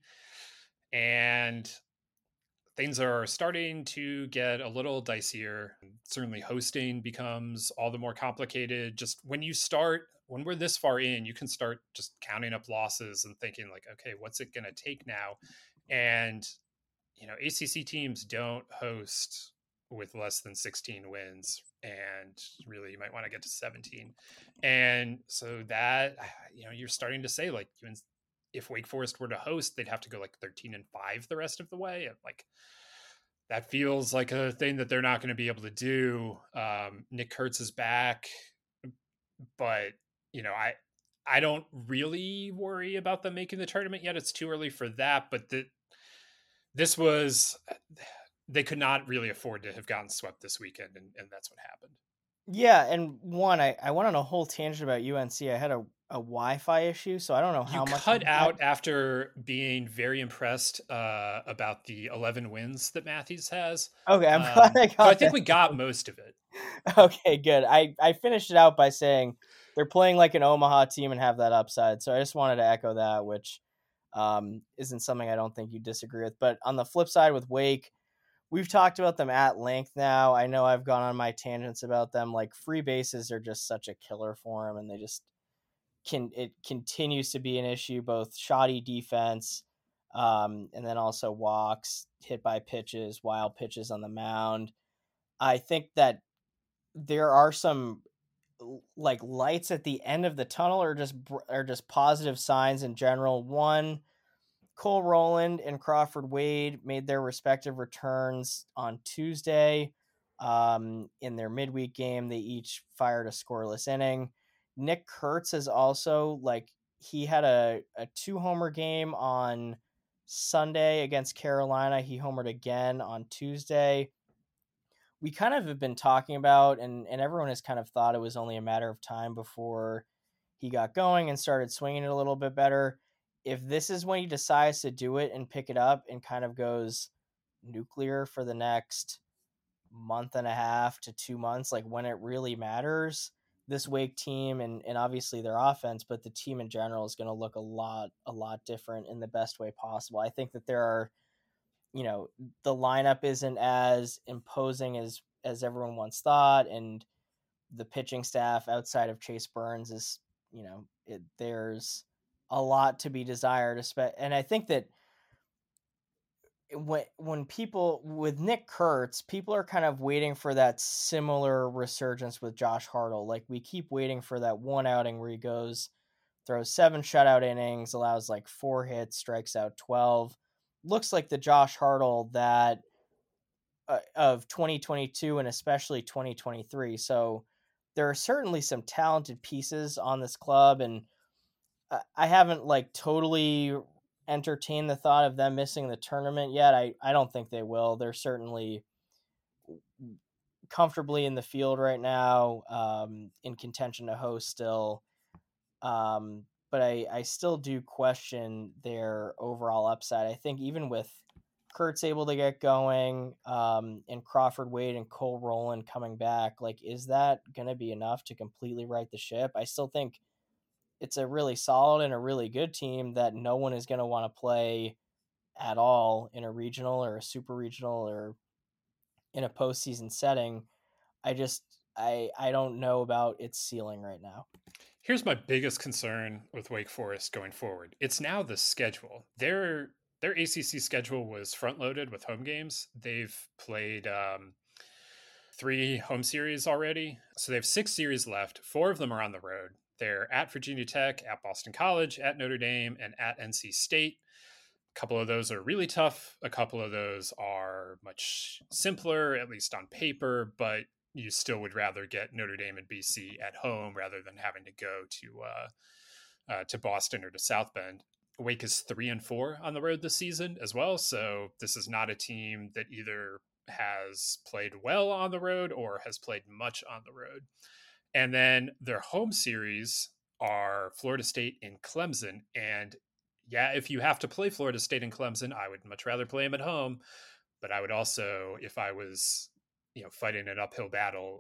and things are starting to get a little dicier. Certainly hosting becomes all the more complicated. Just when you start, when we're this far in, you can start just counting up losses and thinking like, okay, what's it going to take now? And, you know, A C C teams don't host with less than sixteen wins, and really you might want to get to seventeen. And so that, you know, you're starting to say like, if Wake Forest were to host, they'd have to go like thirteen and five the rest of the way. And like, that feels like a thing that they're not going to be able to do. Um, Nick Kurtz is back, but you know, I, I don't really worry about them making the tournament yet. It's too early for that, but the, this was, they could not really afford to have gotten swept this weekend. And, and that's what happened. Yeah. And one, I, I went on a whole tangent about U N C. I had a, a Wi-Fi issue, so I don't know how you much cut out after being very impressed uh, about the eleven wins that Matthews has. Okay. I'm um, glad I got so I think that. we got most of it. Okay, good. I, I finished it out by saying they're playing like an Omaha team and have that upside. So I just wanted to echo that, which um, isn't something I don't think you disagree with. But on the flip side with Wake, we've talked about them at length now. I know I've gone on my tangents about them. Like, free bases are just such a killer for them, and they just can, it continues to be an issue, both shoddy defense um, and then also walks, hit by pitches, wild pitches on the mound. I think that there are some like lights at the end of the tunnel, or just are just positive signs in general. One, Cole Rowland and Crawford Wade made their respective returns on Tuesday. Um, in their midweek game, they each fired a scoreless inning. Nick Kurtz is also like, he had a, a two homer game on Sunday against Carolina. He homered again on Tuesday. We kind of have been talking about, and, and everyone has kind of thought it was only a matter of time before he got going and started swinging it a little bit better. If this is when he decides to do it and pick it up and kind of goes nuclear for the next month and a half to two months, like when it really matters, this Wake team and, and obviously their offense, but the team in general is going to look a lot, a lot different in the best way possible. I think that there are, you know, the lineup isn't as imposing as, as everyone once thought. And the pitching staff outside of Chase Burns is, you know, it, there's a lot to be desired. And I think that when, when people with Nick Kurtz, people are kind of waiting for that similar resurgence with Josh Hartle. Like, we keep waiting for that one outing where he goes, throws seven shutout innings, allows like four hits, strikes out twelve. Looks like the Josh Hartle that uh, of twenty twenty-two and especially twenty twenty-three. So there are certainly some talented pieces on this club, and I haven't like totally entertained the thought of them missing the tournament yet. I, I don't think they will. They're certainly comfortably in the field right now, um, in contention to host still. Um, but I, I still do question their overall upside. I think even with Kurtz able to get going, um, and Crawford Wade and Cole Rowland coming back, like, is that going to be enough to completely right the ship? I still think it's a really solid and a really good team that no one is going to want to play at all in a regional or a super regional or in a postseason setting. I just, I, I don't know about its ceiling right now. Here's my biggest concern with Wake Forest going forward. It's now the schedule. Their, their A C C schedule was front loaded with home games. They've played um, three home series already. So they have six series left. Four of them are on the road. They're at Virginia Tech, at Boston College, at Notre Dame, and at N C State. A couple of those are really tough. A couple of those are much simpler, at least on paper, but you still would rather get Notre Dame and B C at home rather than having to go to uh, uh, to Boston or to South Bend. Wake is three and four on the road this season as well, so this is not a team that either has played well on the road or has played much on the road. And then their home series are Florida State and Clemson. And yeah, if you have to play Florida State and Clemson, I would much rather play them at home. But I would also, if I was, you know, fighting an uphill battle,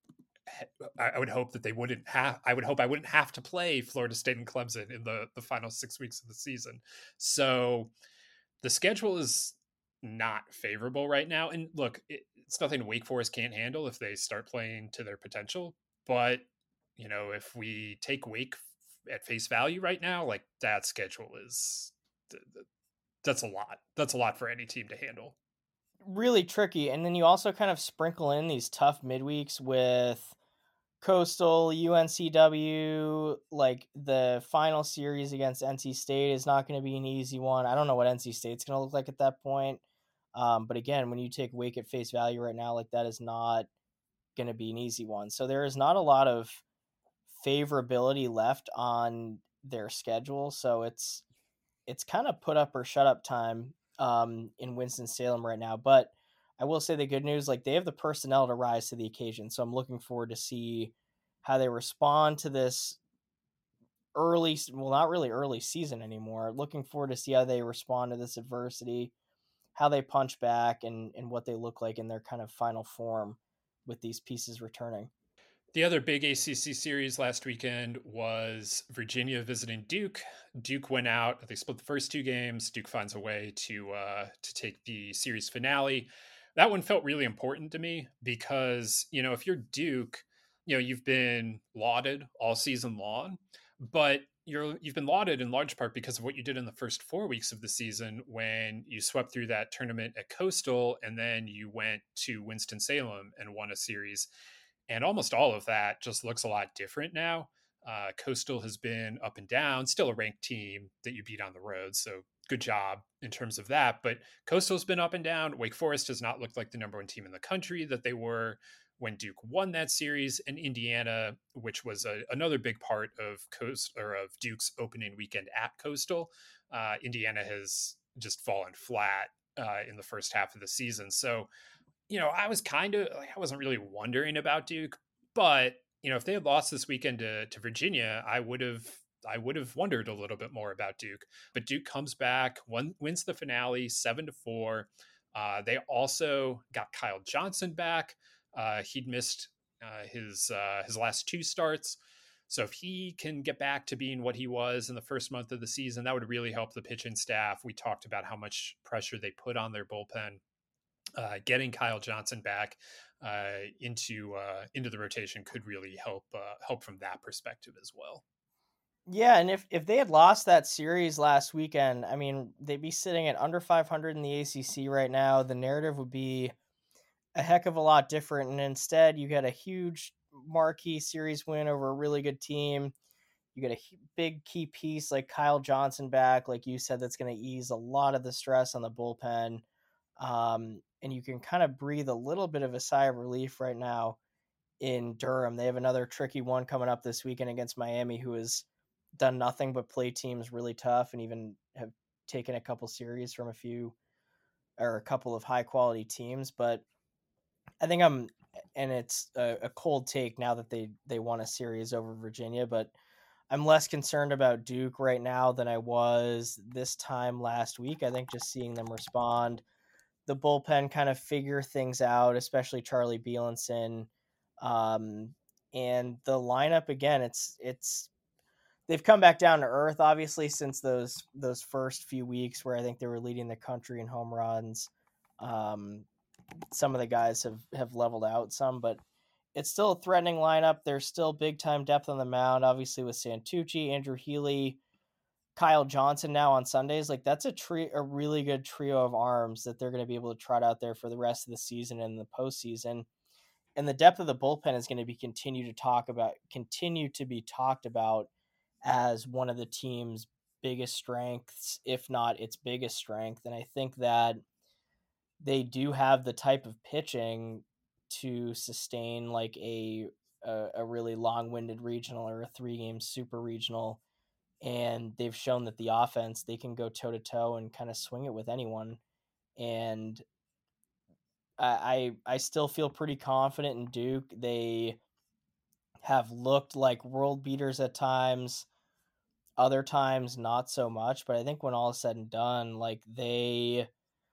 I would hope that they wouldn't have, I would hope I wouldn't have to play Florida State and Clemson in the, the final six weeks of the season. So the schedule is not favorable right now. And look, it, it's nothing Wake Forest can't handle if they start playing to their potential. But, you know, if we take Wake at face value right now, like, that schedule is, that's a lot. That's a lot for any team to handle. Really tricky. And then you also kind of sprinkle in these tough midweeks with Coastal, U N C W, like the final series against N C State is not going to be an easy one. I don't know what N C State's going to look like at that point. Um, but again, when you take Wake at face value right now, like that is not going to be an easy one. So there is not a lot of favorability left on their schedule. So it's, it's kind of put up or shut up time um, in Winston-Salem right now. But I will say the good news, like they have the personnel to rise to the occasion. So I'm looking forward to see how they respond to this early, well, not really early season anymore. Looking forward to see how they respond to this adversity, how they punch back, and, and what they look like in their kind of final form with these pieces returning. The other big A C C series last weekend was Virginia visiting Duke. Duke went out. They split the first two games. Duke finds a way to uh, to take the series finale. That one felt really important to me because, you know, if you're Duke, you know, you've been lauded all season long, but you're you've been lauded in large part because of what you did in the first four weeks of the season when you swept through that tournament at Coastal and then you went to Winston-Salem and won a series. And almost all of that just looks a lot different now. Uh, Coastal has been up and down, still a ranked team that you beat on the road. So good job in terms of that. But Coastal's been up and down. Wake Forest has not looked like the number one team in the country that they were when Duke won that series. And Indiana, which was a, another big part of Coast or of Duke's opening weekend at Coastal, uh, Indiana has just fallen flat uh, in the first half of the season. So you know, I was kind of like, I wasn't really wondering about Duke, but you know, if they had lost this weekend to, to Virginia, I would have, I would have wondered a little bit more about Duke, but Duke comes back, one wins the finale seven to four. Uh, they also got Kyle Johnson back. Uh, he'd missed uh, his, uh, his last two starts. So if he can get back to being what he was in the first month of the season, that would really help the pitching staff. We talked about how much pressure they put on their bullpen. Uh, getting Kyle Johnson back uh, into uh, into the rotation could really help uh, help from that perspective as well. Yeah, and if, if they had lost that series last weekend, I mean, they'd be sitting at under five hundred in the A C C right now. The narrative would be a heck of a lot different, and instead you get a huge marquee series win over a really good team. You get a big key piece like Kyle Johnson back, like you said, that's going to ease a lot of the stress on the bullpen. Um, and you can kind of breathe a little bit of a sigh of relief right now in Durham. They have another tricky one coming up this weekend against Miami, who has done nothing but play teams really tough and even have taken a couple series from a few or a couple of high quality teams. But I think I'm, and it's a, a cold take now that they, they won a series over Virginia, but I'm less concerned about Duke right now than I was this time last week. I think just seeing them respond, the bullpen kind of figure things out, especially Charlie Bielenson. Um, and the lineup, again, it's, it's, they've come back down to earth, obviously, since those, those first few weeks where I think they were leading the country in home runs. Um, some of the guys have, have leveled out some, but it's still a threatening lineup. There's still big time depth on the mound, obviously with Santucci, Andrew Healy, Kyle Johnson now on Sundays. Like that's a tree, a really good trio of arms that they're going to be able to trot out there for the rest of the season and the postseason. And the depth of the bullpen is going to be continue to talk about, continue to be talked about as one of the team's biggest strengths, if not its biggest strength. And I think that they do have the type of pitching to sustain like a, a, a really long-winded regional or a three-game super regional. And they've shown that the offense, they can go toe to toe and kind of swing it with anyone. And I, I, I still feel pretty confident in Duke. They have looked like world beaters at times, other times not so much. But I think when all is said and done, like they,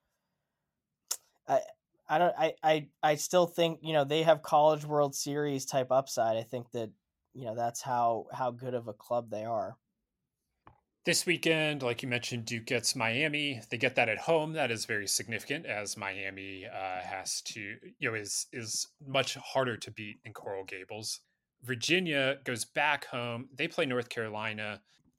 I, I don't, I, I, I still think, you know, they have College World Series type upside. I think that, you know, that's how, how good of a club they are. This weekend, like you mentioned, Duke gets Miami. They get that at home. That is very significant as Miami uh, has to, you know, is is much harder to beat in Coral Gables. Virginia goes back home. They play North Carolina.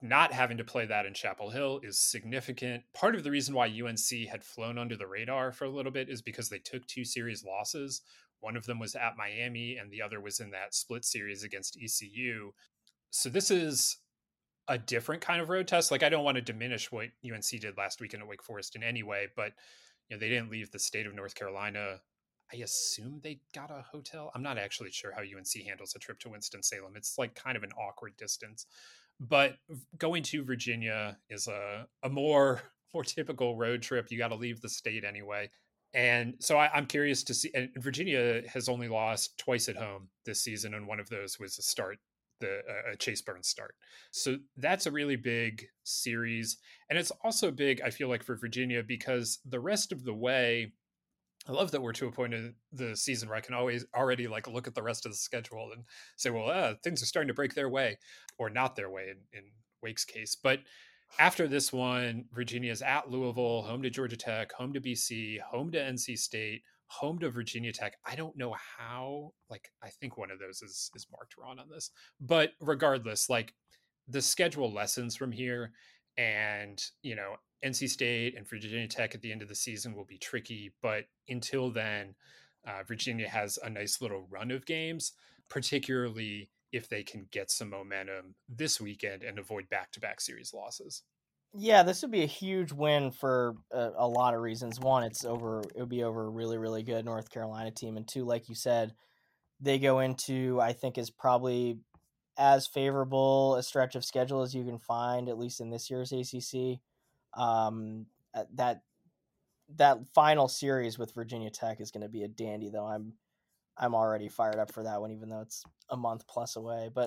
not having to play that in Chapel Hill is significant. Part of the reason why U N C had flown under the radar for a little bit is because they took two series losses. One of them was at Miami and the other was in that split series against E C U. So this is a different kind of road test. Like, I don't want to diminish what U N C did last weekend at Wake Forest in any way, but you know, they didn't leave the state of North Carolina. I assume they got a hotel. I'm not actually sure how U N C handles a trip to Winston-Salem. It's like kind of an awkward distance. But going to Virginia is a, a more more typical road trip. You got to leave the state anyway. And so I, I'm curious to see. And Virginia has only lost twice at home this season, and one of those was a start, the uh, Chase Burns start. So that's a really big series, and it's also big, I feel like, for Virginia because the rest of the way, I love that we're to a point in the season where I can always already like look at the rest of the schedule and say, well, uh, things are starting to break their way, or not their way in, in Wake's case. But after this one, Virginia's at Louisville, home to Georgia Tech, home to B C, home to N C State, home to Virginia Tech. I don't know how, like, I think one of those is, is marked wrong on this, but regardless, like the schedule lessens from here, and, you know, N C State and Virginia Tech at the end of the season will be tricky. But until then, uh, Virginia has a nice little run of games, particularly if they can get some momentum this weekend and avoid back-to-back series losses. Yeah, this would be a huge win for a, a lot of reasons. One, it's over. It would be over a really, really good North Carolina team. And two, like you said, they go into, I think, is probably as favorable a stretch of schedule as you can find, at least in this year's A C C. Um, that that final series with Virginia Tech is going to be a dandy, though. I'm I'm already fired up for that one, even though it's a month plus away. But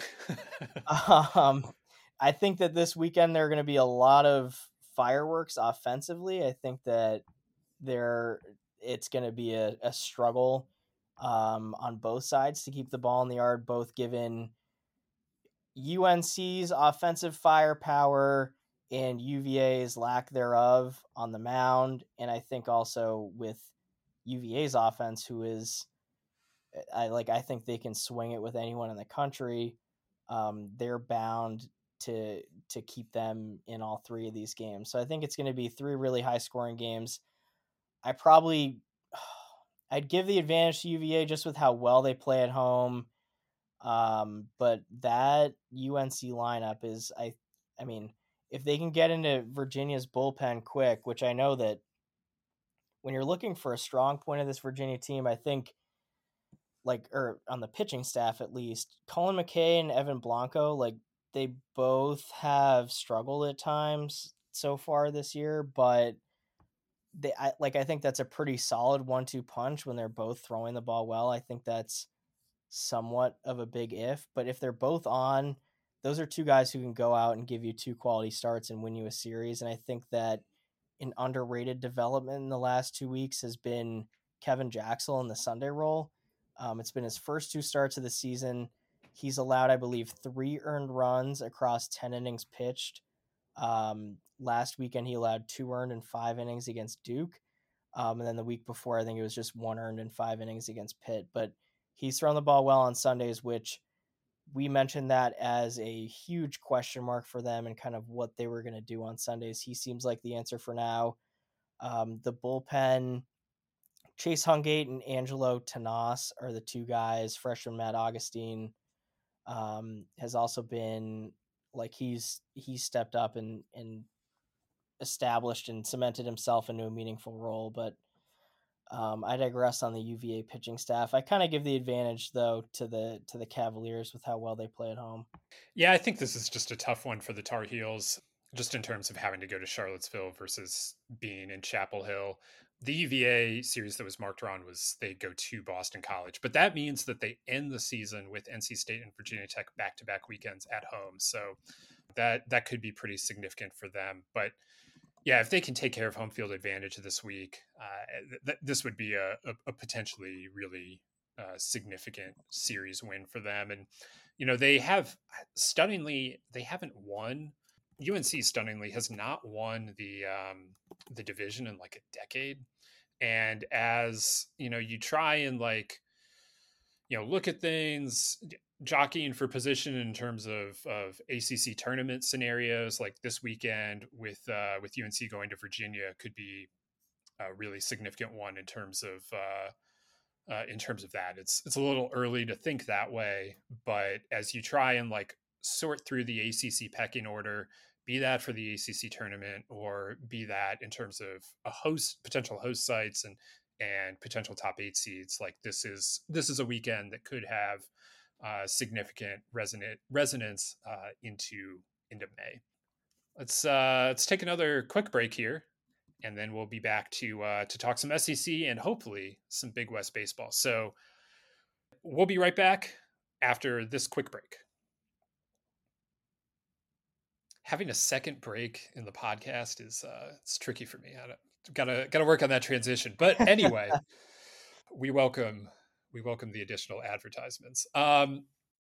um, I think that this weekend there are going to be a lot of fireworks offensively. I think that there it's going to be a, a struggle um, on both sides to keep the ball in the yard, both given U N C's offensive firepower and U V A's lack thereof on the mound. And I think also with U V A's offense, who is, I like, I think they can swing it with anyone in the country. Um, they're bound to to keep them in all three of these games. So I think it's going to be three really high scoring games. I probably, I'd give the advantage to U V A just with how well they play at home. Um, but that U N C lineup is, I, I mean, if they can get into Virginia's bullpen quick, which I know that when you're looking for a strong point of this Virginia team, I think like, or on the pitching staff, at least Colin McKay and Evan Blanco, like they both have struggled at times so far this year, but they, I, like, I think that's a pretty solid one two punch when they're both throwing the ball well. I think that's somewhat of a big if, but if they're both on, those are two guys who can go out and give you two quality starts and win you a series. And I think that an underrated development in the last two weeks has been Kevin Jaxel in the Sunday role. Um, it's been his first two starts of the season. He's allowed, I believe, three earned runs across ten innings pitched. Um, last weekend, he allowed two earned in five innings against Duke. Um, and then the week before, I think it was just one earned in five innings against Pitt. But he's thrown the ball well on Sundays, which we mentioned that as a huge question mark for them and kind of what they were going to do on Sundays. He seems like the answer for now. Um, the bullpen, Chase Hungate and Angelo Tanas are the two guys. Freshman Matt Augustine um, has also been like he's he's stepped up and, and established and cemented himself into a meaningful role. But Um, I digress on the U V A pitching staff. I kind of give the advantage though to the to the Cavaliers with how well they play at home. Yeah, I think this is just a tough one for the Tar Heels, just in terms of having to go to Charlottesville versus being in Chapel Hill. The U V A series that was marked around was they go to Boston College, but that means that they end the season with N C State and Virginia Tech back-to-back weekends at home. So that that could be pretty significant for them. But yeah, if they can take care of home field advantage this week, uh, th- this would be a, a, a potentially really uh, significant series win for them. And, you know, they have stunningly, they haven't won. U N C stunningly has not won the um, the division in like a decade. And as, you know, you try and like, you know, look at things, jockeying for position in terms of, of A C C tournament scenarios, like this weekend with uh, with U N C going to Virginia, could be a really significant one in terms of uh, uh, in terms of that. It's it's a little early to think that way, but as you try and like sort through the A C C pecking order, be that for the A C C tournament or be that in terms of a host potential host sites and and potential top eight seeds, like this is this is a weekend that could have uh, significant resonant resonance uh, into into May. Let's uh, let's take another quick break here, and then we'll be back to uh, to talk some S E C and hopefully some Big West baseball. So we'll be right back after this quick break. Having a second break in the podcast is uh, it's tricky for me. I don't, gotta gotta work on that transition. But anyway, we welcome we welcome the additional advertisements. Um,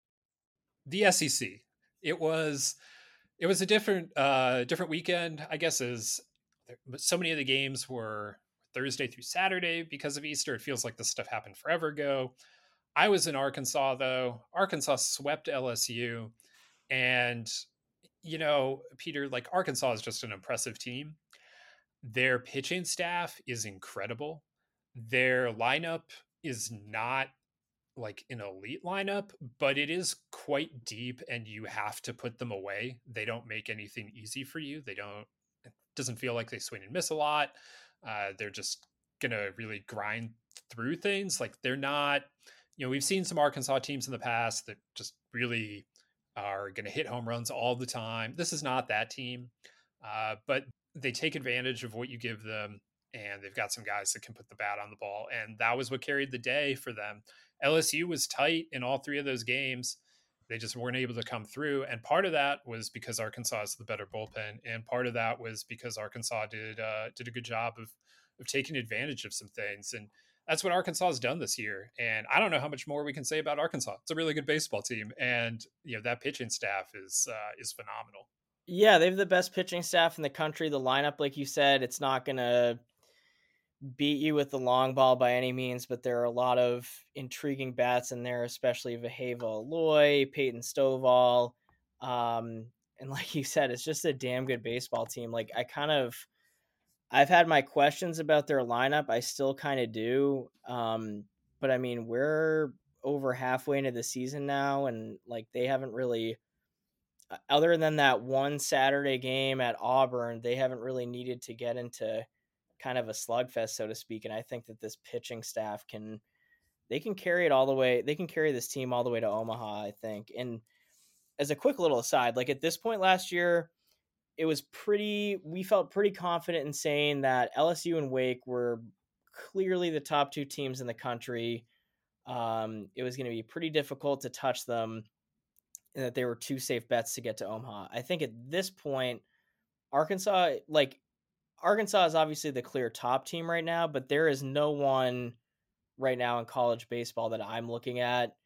the S E C. It was it was a different uh, different weekend, I guess. As so many of the games were Thursday through Saturday because of Easter. It feels like this stuff happened forever ago. I was in Arkansas though. Arkansas swept L S U, and you know, Peter, like Arkansas is just an impressive team. Their pitching staff is incredible. Their lineup is not like an elite lineup, but it is quite deep and you have to put them away. They don't make anything easy for you. They don't, it doesn't feel like they swing and miss a lot. Uh, they're just going to really grind through things. Like they're not, you know, we've seen some Arkansas teams in the past that just really are going to hit home runs all the time. This is not that team, uh, but they take advantage of what you give them, and they've got some guys that can put the bat on the ball, and that was what carried the day for them. L S U was tight in all three of those games. They just weren't able to come through, and part of that was because Arkansas is the better bullpen, and part of that was because Arkansas did uh, did a good job of of taking advantage of some things, and that's what Arkansas has done this year. And I don't know how much more we can say about Arkansas. It's a really good baseball team. And, you know, that pitching staff is, uh, is phenomenal. Yeah. They have the best pitching staff in the country. The lineup, like you said, it's not going to beat you with the long ball by any means, but there are a lot of intriguing bats in there, especially Vaheva Aloy, Peyton Stovall. Um, and like you said, it's just a damn good baseball team. Like I kind of, I've had my questions about their lineup. I still kind of do. Um, but I mean, we're over halfway into the season now, and like they haven't really, other than that one Saturday game at Auburn, they haven't really needed to get into kind of a slugfest, so to speak. And I think that this pitching staff can, they can carry it all the way. They can carry this team all the way to Omaha, I think. And as a quick little aside, like at this point last year, it was pretty, we felt pretty confident in saying that L S U and Wake were clearly the top two teams in the country. Um, it was going to be pretty difficult to touch them and that they were two safe bets to get to Omaha. I think at this point, Arkansas, like Arkansas is obviously the clear top team right now, but there is no one right now in college baseball that I'm looking at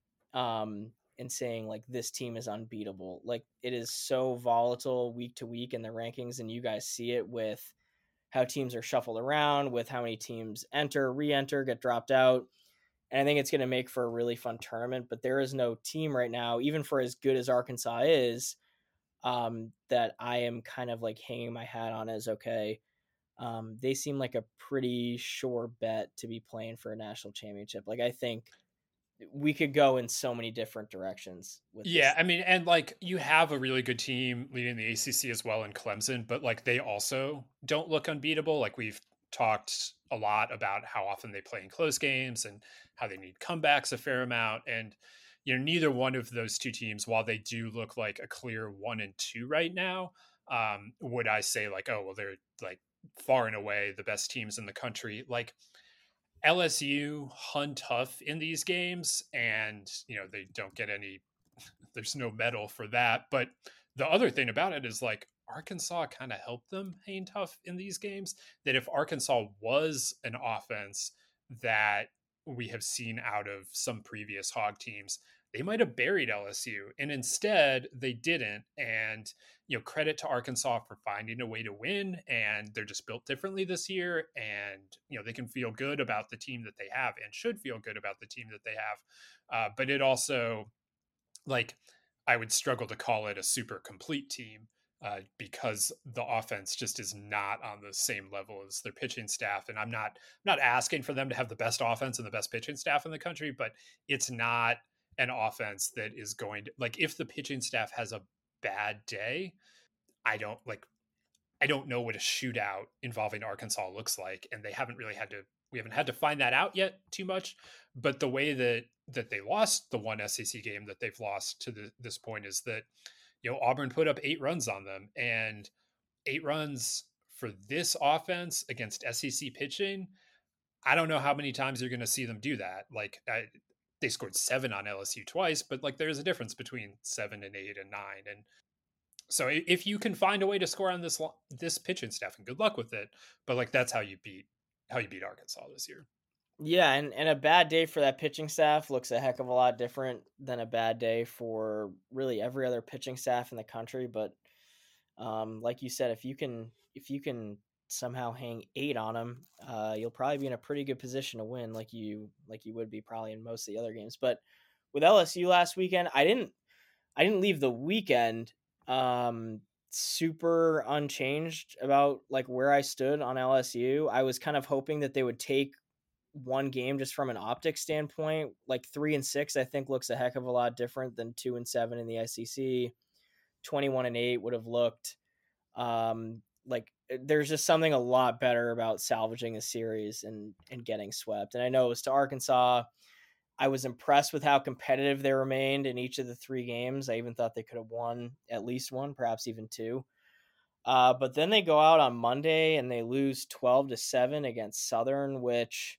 um, and saying like this team is unbeatable. Like it is so volatile week to week in the rankings, and you guys see it with how teams are shuffled around, with how many teams enter, re-enter, get dropped out. And I think it's going to make for a really fun tournament, but there is no team right now, even for as good as Arkansas is, um, that I am kind of like hanging my hat on as okay. Um, they seem like a pretty sure bet to be playing for a national championship. Like I think we could go in so many different directions with yeah this. I mean, and like you have a really good team leading the A C C as well in Clemson, but like they also don't look unbeatable. Like we've talked a lot about how often they play in close games and how they need comebacks a fair amount, and you know neither one of those two teams, while they do look like a clear one and two right now, um would I say like, oh well, they're like far and away the best teams in the country. Like L S U hung tough in these games, and you know they don't get any, there's no medal for that. But the other thing about it is like Arkansas kind of helped them hang tough in these games. That if Arkansas was an offense that we have seen out of some previous Hog teams, they might have buried L S U, and instead they didn't. And you know, credit to Arkansas for finding a way to win, and they're just built differently this year, and you know they can feel good about the team that they have and should feel good about the team that they have. Uh, but it also like I would struggle to call it a super complete team uh, because the offense just is not on the same level as their pitching staff. And I'm not not asking for them to have the best offense and the best pitching staff in the country, but it's not an offense that is going to, like, if the pitching staff has a bad day, I don't like I don't know what a shootout involving Arkansas looks like, and they haven't really had to. We haven't had to find that out yet too much. But the way that that they lost the one S E C game that they've lost to the, this point is that, you know, Auburn put up eight runs on them, and eight runs for this offense against S E C pitching. I don't know how many times you're going to see them do that. Like I, they scored seven on L S U twice, but like there's a difference between seven and eight and nine, and so if you can find a way to score on this this pitching staff, and good luck with it, but like that's how you beat how you beat Arkansas this year. Yeah, and, and a bad day for that pitching staff looks a heck of a lot different than a bad day for really every other pitching staff in the country. But um, like you said, if you can if you can somehow hang eight on them, uh, you'll probably be in a pretty good position to win, like you like you would be probably in most of the other games. But with L S U last weekend, I didn't I didn't leave the weekend um super unchanged about like where I stood on L S U. I was kind of hoping that they would take one game just from an optic standpoint. Like three and six, I think looks a heck of a lot different than two and seven in the S E C. twenty-one and eight would have looked um like there's just something a lot better about salvaging a series and and getting swept. And I know it was to Arkansas. I was impressed with how competitive they remained in each of the three games. I even thought they could have won at least one, perhaps even two. Uh, but then they go out on Monday and they lose twelve to seven against Southern, which,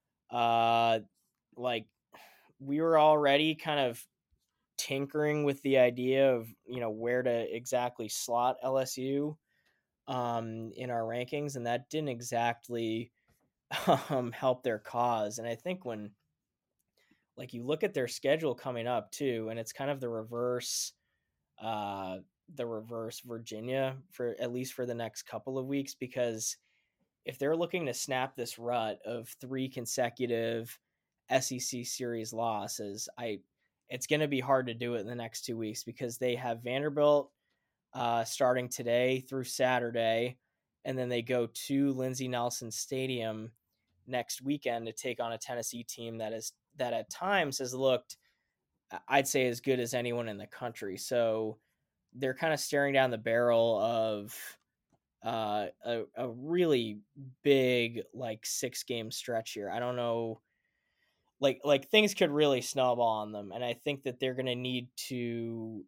uh, like, we were already kind of tinkering with the idea of, you know, where to exactly slot L S U um, in our rankings, and that didn't exactly um, help their cause. And I think when like you look at their schedule coming up too, and it's kind of the reverse, uh, the reverse Virginia for at least for the next couple of weeks, because if they're looking to snap this rut of three consecutive S E C series losses, I, it's going to be hard to do it in the next two weeks because they have Vanderbilt uh, starting today through Saturday, and then they go to Lindsey Nelson Stadium next weekend to take on a Tennessee team that is that at times has looked, I'd say, as good as anyone in the country. So they're kind of staring down the barrel of uh, a, a really big, like, six game stretch here. I don't know, like, like things could really snowball on them. And I think that they're going to need to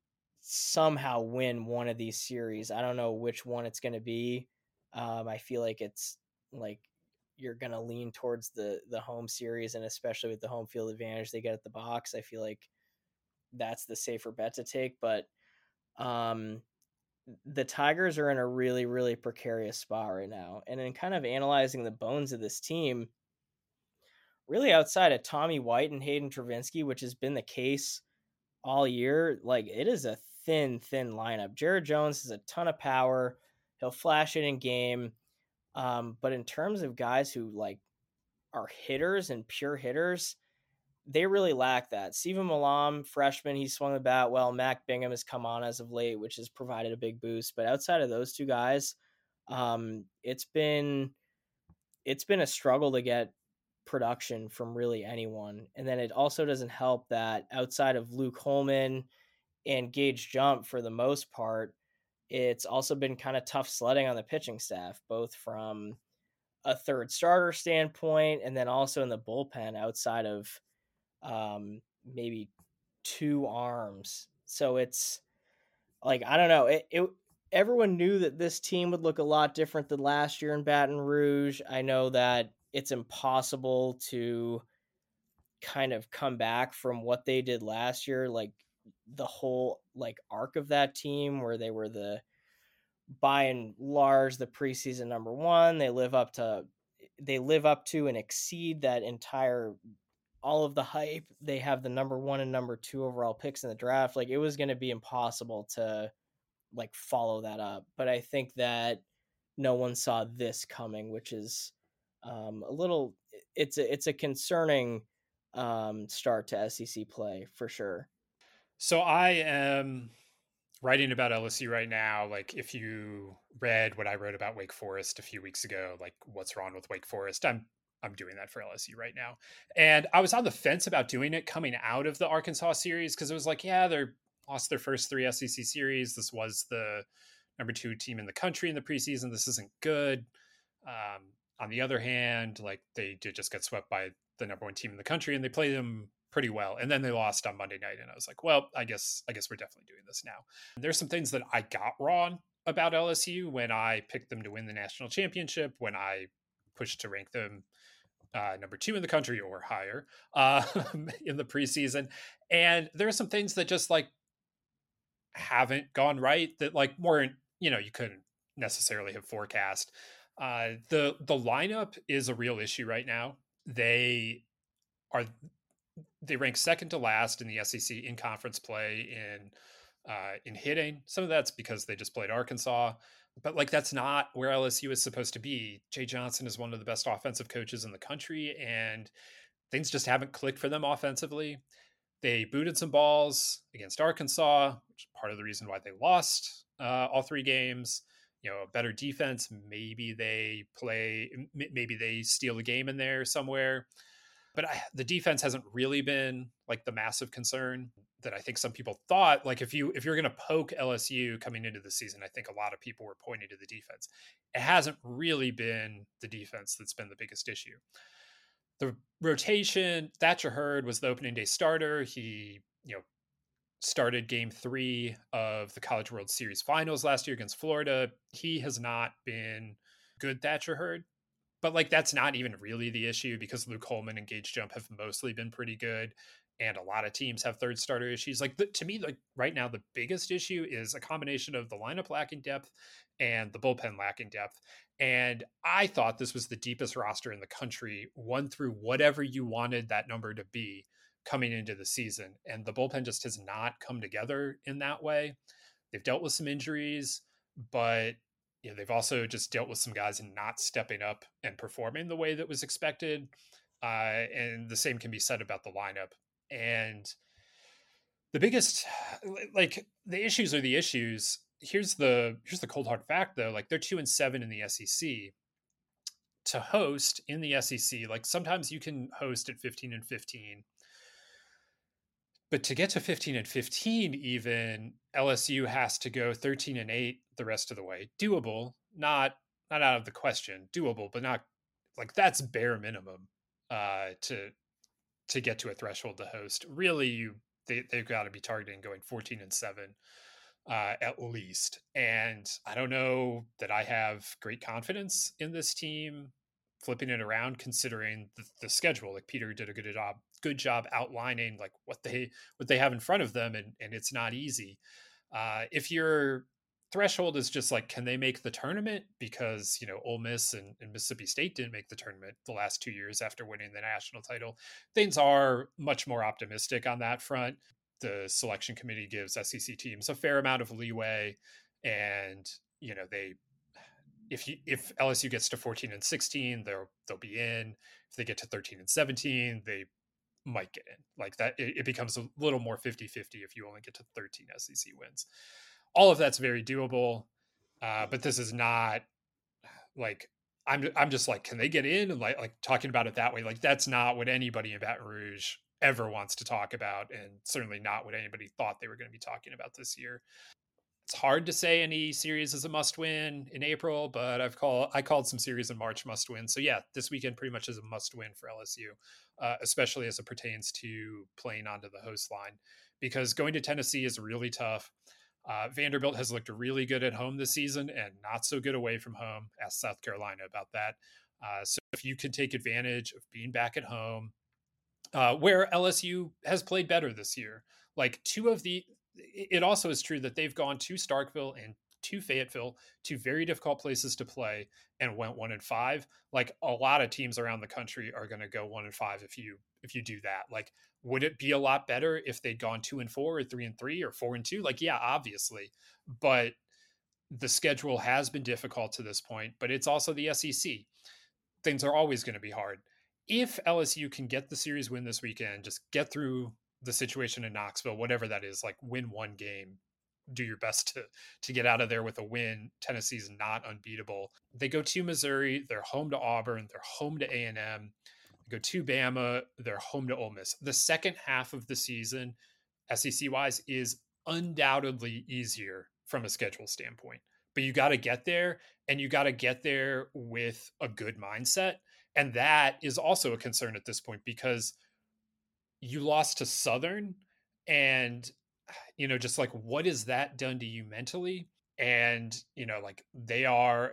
somehow win one of these series. I don't know which one it's going to be. Um, I feel like it's like, you're going to lean towards the the home series, and especially with the home field advantage they get at the box, I feel like that's the safer bet to take. But um, the Tigers are in a really, really precarious spot right now. And in kind of analyzing the bones of this team, really outside of Tommy White and Hayden Travinski, which has been the case all year, like it is a thin, thin lineup. Jared Jones has a ton of power. He'll flash it in game. Um, but in terms of guys who like are hitters and pure hitters, they really lack that. Stephen Malam, freshman, he swung the bat well. Mac Bingham has come on as of late, which has provided a big boost. But outside of those two guys, um, it's been it's been a struggle to get production from really anyone. And then it also doesn't help that outside of Luke Holman and Gage Jump, for the most part, it's also been kind of tough sledding on the pitching staff, both from a third starter standpoint and then also in the bullpen outside of um, maybe two arms. So it's like, I don't know. It, it everyone knew that this team would look a lot different than last year in Baton Rouge. I know that it's impossible to kind of come back from what they did last year. Like the whole like arc of that team where they were the, by and large, the preseason number one, they live up to, they live up to and exceed that entire, all of the hype. They have the number one and number two overall picks in the draft. Like it was going to be impossible to like follow that up. But I think that no one saw this coming, which is um, a little, it's a, it's a concerning um, start to S E C play for sure. So I am writing about L S U right now. Like, if you read what I wrote about Wake Forest a few weeks ago, like what's wrong with Wake Forest, I'm I'm doing that for L S U right now. And I was on the fence about doing it coming out of the Arkansas series because it was like, yeah, they're lost their first three S E C series. This was the number two team in the country in the preseason. This isn't good. Um, on the other hand, like they did just get swept by the number one team in the country, and they played them pretty well. And then they lost on Monday night, and I was like, well, I guess I guess we're definitely doing this now. And there's some things that I got wrong about L S U when I picked them to win the national championship, when I pushed to rank them uh, number two in the country or higher uh, in the preseason. And there are some things that just like haven't gone right that like weren't, you know, you couldn't necessarily have forecast. Uh, the the lineup is a real issue right now. They are they rank second to last in the S E C in conference play in uh, in hitting. Some of that's because they just played Arkansas, but like that's not where L S U is supposed to be. Jay Johnson is one of the best offensive coaches in the country, and things just haven't clicked for them offensively. They booted some balls against Arkansas, which is part of the reason why they lost uh, all three games. You know, a better defense. Maybe they play. Maybe they steal a game in there somewhere. But I, the defense hasn't really been like the massive concern that I think some people thought. Like if you if you're going to poke L S U coming into the season, I think a lot of people were pointing to the defense. It hasn't really been the defense that's been the biggest issue. The rotation, Thatcher Hurd was the opening day starter. He, you know, started game three of the College World Series finals last year against Florida. He has not been good, Thatcher Hurd. But like that's not even really the issue because Luke Holman and Gage Jump have mostly been pretty good, and a lot of teams have third starter issues. Like the, to me, like right now, the biggest issue is a combination of the lineup lacking depth and the bullpen lacking depth. And I thought this was the deepest roster in the country, one through whatever you wanted that number to be coming into the season, and the bullpen just has not come together in that way. They've dealt with some injuries, but you know, they've also just dealt with some guys and not stepping up and performing the way that was expected. Uh, and the same can be said about the lineup. And the biggest, like the issues are the issues. Here's the, here's the cold hard fact though. Like they're two and seven in the S E C. To host in the S E C, like sometimes you can host at fifteen and fifteen. But to get to fifteen and fifteen, even L S U has to go thirteen and eight the rest of the way. Doable, not not out of the question. Doable, but not like that's bare minimum uh, to to get to a threshold to host. Really, you they they've got to be targeting going fourteen and seven uh, at least. And I don't know that I have great confidence in this team flipping it around, considering the, the schedule. Like Peter did a good job, good job outlining like what they what they have in front of them, and and it's not easy. Uh, if your threshold is just like, can they make the tournament? Because you know Ole Miss and, and Mississippi State didn't make the tournament the last two years after winning the national title. Things are much more optimistic on that front. The selection committee gives S E C teams a fair amount of leeway, and you know they. If you, if L S U gets to fourteen and sixteen, they'll they'll be in. If they get to thirteen and seventeen, they might get in. Like that, it, it becomes a little more fifty-fifty if you only get to thirteen S E C wins. All of that's very doable, uh, but this is not like I'm. I'm just like, can they get in? And like like talking about it that way, like that's not what anybody in Baton Rouge ever wants to talk about, and certainly not what anybody thought they were going to be talking about this year. It's hard to say any series is a must win in April, but I've called I called some series in March must win. So yeah, this weekend pretty much is a must win for L S U, uh, especially as it pertains to playing onto the host line, because going to Tennessee is really tough. Uh, Vanderbilt has looked really good at home this season and not so good away from home. Ask South Carolina about that. Uh, so if you can take advantage of being back at home, uh, where L S U has played better this year, like two of the it also is true that they've gone to Starkville and to Fayetteville, two very difficult places to play, and went one and five. Like a lot of teams around the country are going to go one and five if you if you do that. Like, would it be a lot better if they'd gone two and four or three and three or four and two? Like, yeah, obviously, but the schedule has been difficult to this point. But it's also the S E C. Things are always going to be hard. If L S U can get the series win this weekend, just get through the situation in Knoxville, whatever that is, like win one game, do your best to to get out of there with a win. Tennessee's not unbeatable. They go to Missouri, they're home to Auburn, they're home to A and M, they go to Bama, they're home to Ole Miss. The second half of the season, S E C wise, is undoubtedly easier from a schedule standpoint, but you got to get there, and you got to get there with a good mindset. And that is also a concern at this point, because you lost to Southern, and you know, just like, what has that done to you mentally? And, you know, like, they are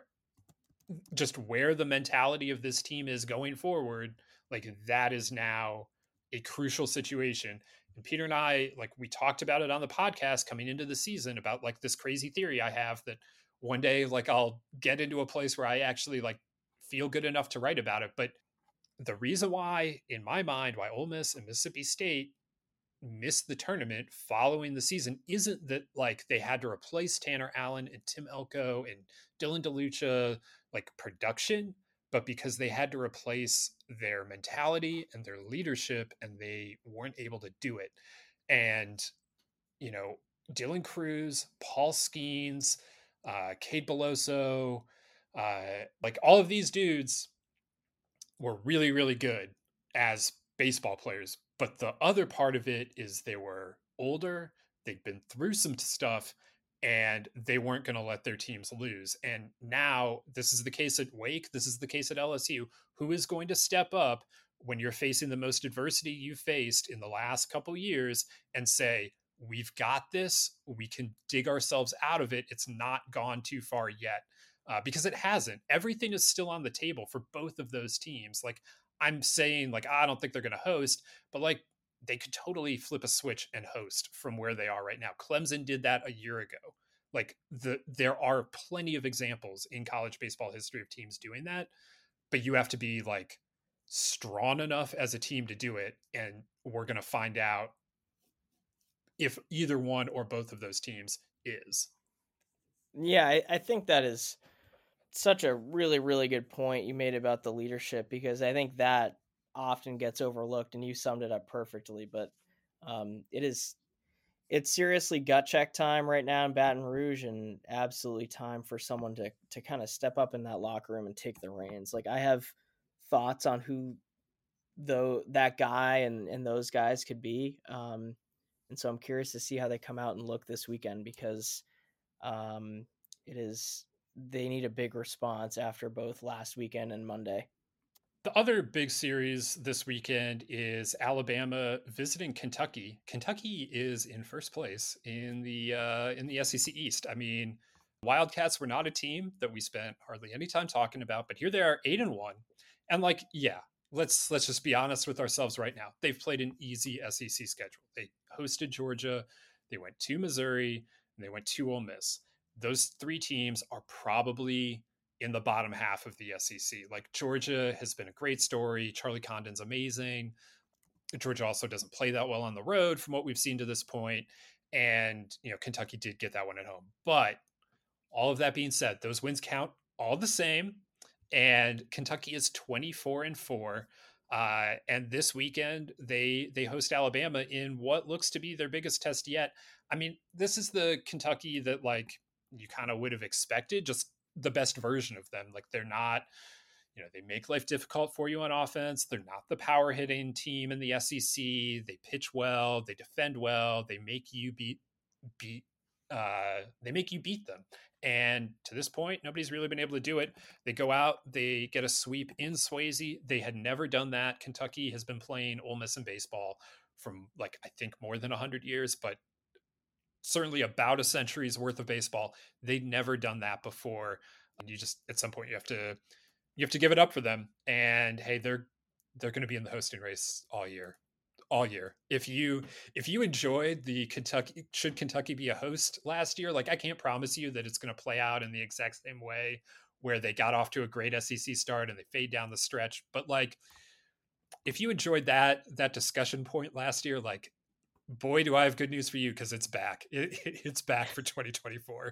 just where the mentality of this team is going forward. Like, that is now a crucial situation. And Peter and I, like, we talked about it on the podcast coming into the season about like this crazy theory I have that one day, like, I'll get into a place where I actually like feel good enough to write about it. But the reason why, in my mind, why Ole Miss and Mississippi State missed the tournament following the season isn't that like they had to replace Tanner Allen and Tim Elko and Dylan DeLucia like production, but because they had to replace their mentality and their leadership, and they weren't able to do it. And, you know, Dylan Cruz, Paul Skeens, uh, Cade Beloso, uh, like all of these dudes were really, really good as baseball players. But the other part of it is they were older, they'd been through some stuff, and they weren't going to let their teams lose. And now this is the case at Wake, this is the case at L S U. Who is going to step up when you're facing the most adversity you've faced in the last couple years and say, we've got this, we can dig ourselves out of it, it's not gone too far yet? Uh, because it hasn't. Everything is still on the table for both of those teams. Like, I'm saying, like, I don't think they're going to host, but like, they could totally flip a switch and host from where they are right now. Clemson did that a year ago. Like, the there are plenty of examples in college baseball history of teams doing that, but you have to be like strong enough as a team to do it. And we're going to find out if either one or both of those teams is. Yeah, I, I think that is such a really, really good point you made about the leadership, because I think that often gets overlooked, and you summed it up perfectly. But um, it is, it's seriously gut check time right now in Baton Rouge, and absolutely time for someone to, to kind of step up in that locker room and take the reins. Like, I have thoughts on who though that guy and, and those guys could be. Um, and so I'm curious to see how they come out and look this weekend, because um, it is, they need a big response after both last weekend and Monday. The other big series this weekend is Alabama visiting Kentucky. Kentucky is in first place in the uh, in the S E C East. I mean, Wildcats were not a team that we spent hardly any time talking about, but here they are, eight and one. And like, yeah, let's let's just be honest with ourselves right now. They've played an easy S E C schedule. They hosted Georgia, they went to Missouri, and they went to Ole Miss. Those three teams are probably in the bottom half of the S E C. Like, Georgia has been a great story. Charlie Condon's amazing. Georgia also doesn't play that well on the road from what we've seen to this point. And, you know, Kentucky did get that one at home. But all of that being said, those wins count all the same. And Kentucky is twenty-four and four. Uh, and this weekend they, they host Alabama in what looks to be their biggest test yet. I mean, this is the Kentucky that like you kind of would have expected, just the best version of them. Like, they're not, you know, they make life difficult for you on offense. They're not the power hitting team in the S E C. They pitch well, they defend well, they make you beat, beat, uh, they make you beat them. And to this point, nobody's really been able to do it. They go out, they get a sweep in Swayze. They had never done that. Kentucky has been playing Ole Miss in baseball from like, I think more than a hundred years, but certainly about a century's worth of baseball. They'd never done that before. And you just, at some point you have to, you have to give it up for them. And hey, they're, they're going to be in the hosting race all year, all year. If you, if you enjoyed the Kentucky, should Kentucky be a host last year? Like, I can't promise you that it's going to play out in the exact same way where they got off to a great S E C start and they fade down the stretch. But like, if you enjoyed that, that discussion point last year, like, boy, do I have good news for you, because it's back. It, it, it's back for twenty twenty-four.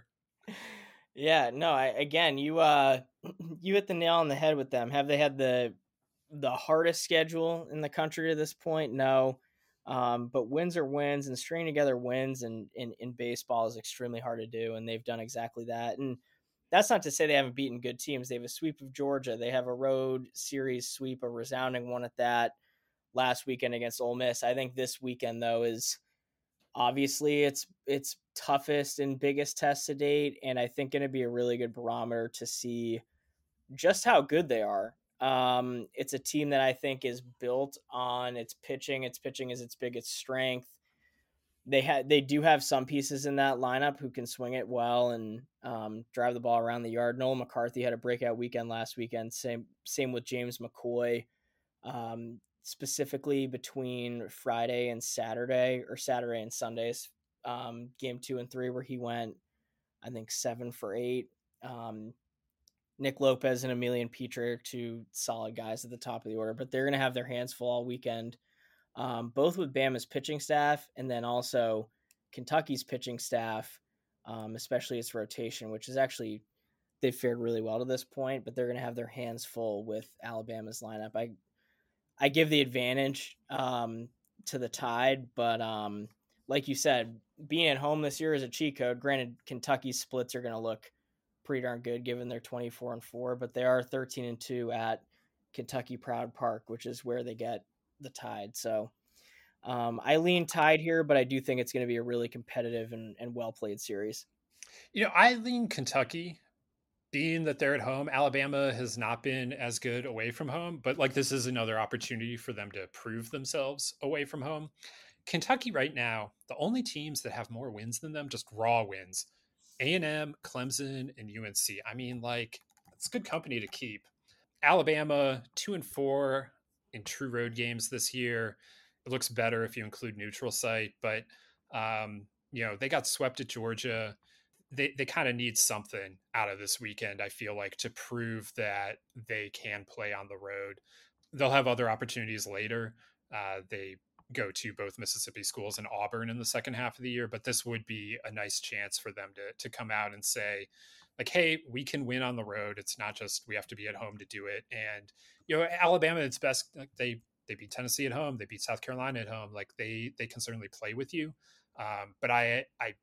Yeah, no, I, again, you uh, you hit the nail on the head with them. Have they had the the hardest schedule in the country to this point? No. Um, but wins are wins, and stringing together wins in, in, in baseball is extremely hard to do, and they've done exactly that. And that's not to say they haven't beaten good teams. They have a sweep of Georgia. They have a road series sweep, a resounding one at that, last weekend against Ole Miss. I think this weekend, though, is obviously it's it's toughest and biggest test to date, and I think going to be a really good barometer to see just how good they are. Um, it's a team that I think is built on its pitching. Its pitching is its biggest strength. They had they do have some pieces in that lineup who can swing it well and um, drive the ball around the yard. Nolan McCarthy had a breakout weekend last weekend. Same same with James McCoy. Um, specifically between Friday and Saturday, or Saturday and Sundays, um, game two and three, where he went, I think, seven for eight. Um, Nick Lopez and Emilian Petre are two solid guys at the top of the order, but they're going to have their hands full all weekend, um, both with Bama's pitching staff and then also Kentucky's pitching staff, um, especially its rotation, which is actually, they've fared really well to this point, but they're going to have their hands full with Alabama's lineup. I, I give the advantage um, to the Tide, but um, like you said, being at home this year is a cheat code. Granted, Kentucky's splits are going to look pretty darn good given they're twenty-four and four, but they are thirteen and two at Kentucky Proud Park, which is where they get the Tide. So um, I lean Tide here, but I do think it's going to be a really competitive and, and well-played series. You know, I lean Kentucky. Being that they're at home, Alabama has not been as good away from home, but like this is another opportunity for them to prove themselves away from home. Kentucky right now, the only teams that have more wins than them, just raw wins, A and M, Clemson, and U N C. I mean, like, it's good company to keep. Alabama, two and four in true road games this year. It looks better if you include neutral site, but um, you know, they got swept at Georgia. They they kind of need something out of this weekend, I feel like, to prove that they can play on the road. They'll have other opportunities later. Uh, they go to both Mississippi schools and Auburn in the second half of the year, but this would be a nice chance for them to to come out and say, like, hey, we can win on the road. It's not just we have to be at home to do it. And, you know, Alabama, it's best. Like, they they beat Tennessee at home. They beat South Carolina at home. Like, they they can certainly play with you. Um, but I I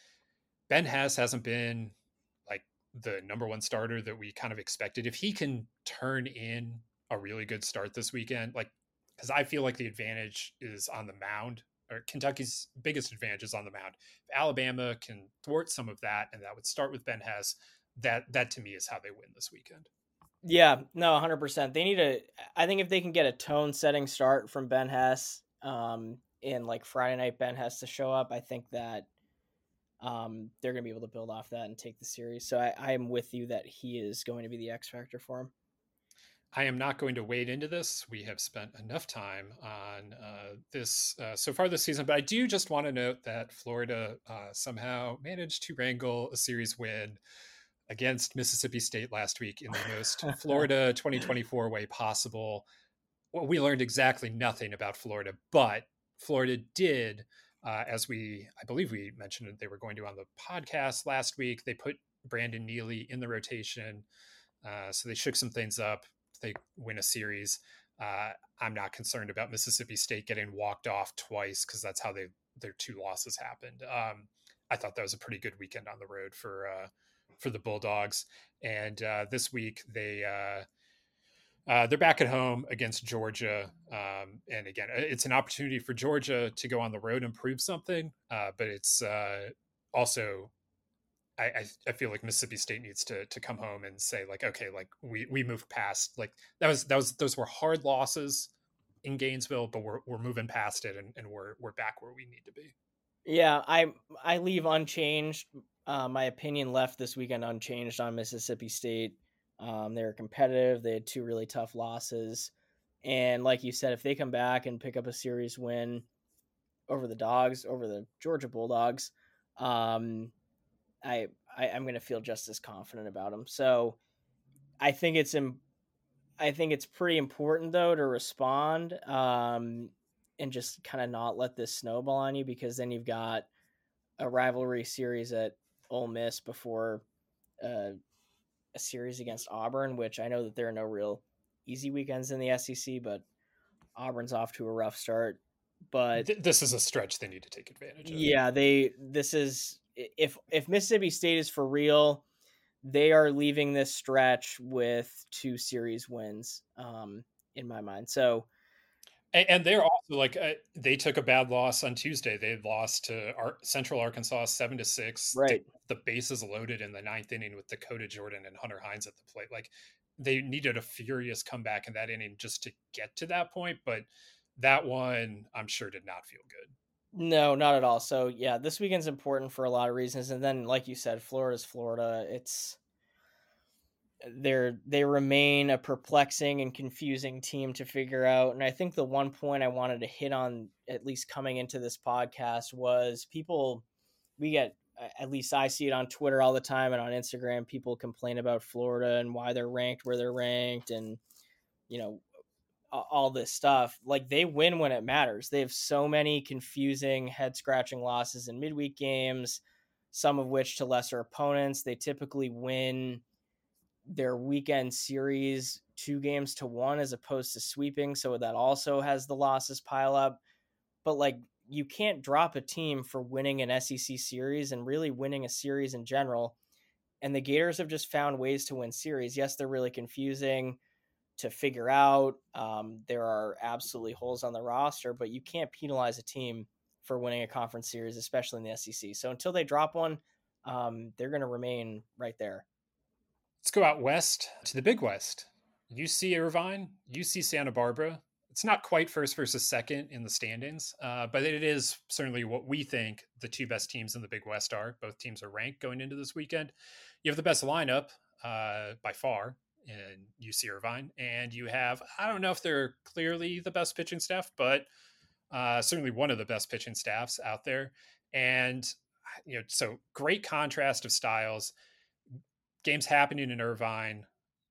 Ben Hess hasn't been like the number one starter that we kind of expected. If he can turn in a really good start this weekend, like, because I feel like the advantage is on the mound, or Kentucky's biggest advantage is on the mound. If Alabama can thwart some of that, and that would start with Ben Hess, that that to me is how they win this weekend. Yeah, no, one hundred percent. They need a, I think if they can get a tone setting start from Ben Hess, um, in like Friday night Ben Hess to show up, I think that um, they're going to be able to build off that and take the series. So I, I am with you that he is going to be the X factor for him. I am not going to wade into this. We have spent enough time on uh, this uh, so far this season, but I do just want to note that Florida uh, somehow managed to wrangle a series win against Mississippi State last week in the most Florida twenty twenty-four way possible. Well, we learned exactly nothing about Florida, but Florida did, uh, as we, I believe we mentioned it, they were going to on the podcast last week. They put Brandon Neely in the rotation. Uh, so they shook some things up. They win a series. Uh, I'm not concerned about Mississippi State getting walked off twice, because that's how they their two losses happened. Um, I thought that was a pretty good weekend on the road for uh, for the Bulldogs. And uh, this week they uh, uh, they're back at home against Georgia. Um, and again, it's an opportunity for Georgia to go on the road and prove something. Uh, but it's uh, also I, I feel like Mississippi State needs to to come home and say, like, okay, like we we moved past, like that was that was those were hard losses in Gainesville, but we're we're moving past it, and, and we're we're back where we need to be. Yeah, I I leave unchanged. Uh, my opinion left this weekend unchanged on Mississippi State. Um, they were competitive. They had two really tough losses, and like you said, if they come back and pick up a series win over the Dogs, over the Georgia Bulldogs, um, I, I I'm going to feel just as confident about them. So I think it's im- I think it's pretty important though to respond um, and just kind of not let this snowball on you, because then you've got a rivalry series at Ole Miss before uh, a series against Auburn, which I know that there are no real easy weekends in the S E C, but Auburn's off to a rough start. but Th- this is a stretch they need to take advantage of. Yeah, they. This is if if Mississippi State is for real, they are leaving this stretch with two series wins, um, in my mind. So, and, and they're also like uh, they took a bad loss on Tuesday. They lost to Ar- Central Arkansas seven to six. right. The bases loaded in the ninth inning with Dakota Jordan and Hunter Hines at the plate. Like they needed a furious comeback in that inning just to get to that point. But that one, I'm sure, did not feel good. No, not at all. So yeah, this weekend's important for a lot of reasons. And then, like you said, Florida's Florida. It's they're they remain a perplexing and confusing team to figure out. And I think the one point I wanted to hit on, at least coming into this podcast, was people we get, at least I see it on Twitter all the time and on Instagram, people complain about Florida and why they're ranked where they're ranked, and you know, all this stuff. Like, they win when it matters. They have so many confusing, head scratching losses in midweek games, some of which to lesser opponents. They typically win their weekend series two games to one as opposed to sweeping. So that also has the losses pile up. But like, you can't drop a team for winning an S E C series and really winning a series in general. And the Gators have just found ways to win series. Yes, they're really confusing to figure out. Um, there are absolutely holes on the roster, but you can't penalize a team for winning a conference series, especially in the S E C. So until they drop one, um, they're going to remain right there. Let's go out west to the Big West. U C Irvine, U C Santa Barbara. It's not quite first versus second in the standings, uh, but it is certainly what we think the two best teams in the Big West are. Both teams are ranked going into this weekend. You have the best lineup uh, by far in U C Irvine, and you have, I don't know if they're clearly the best pitching staff, but uh, certainly one of the best pitching staffs out there. And, you know, so great contrast of styles. Games happening in Irvine.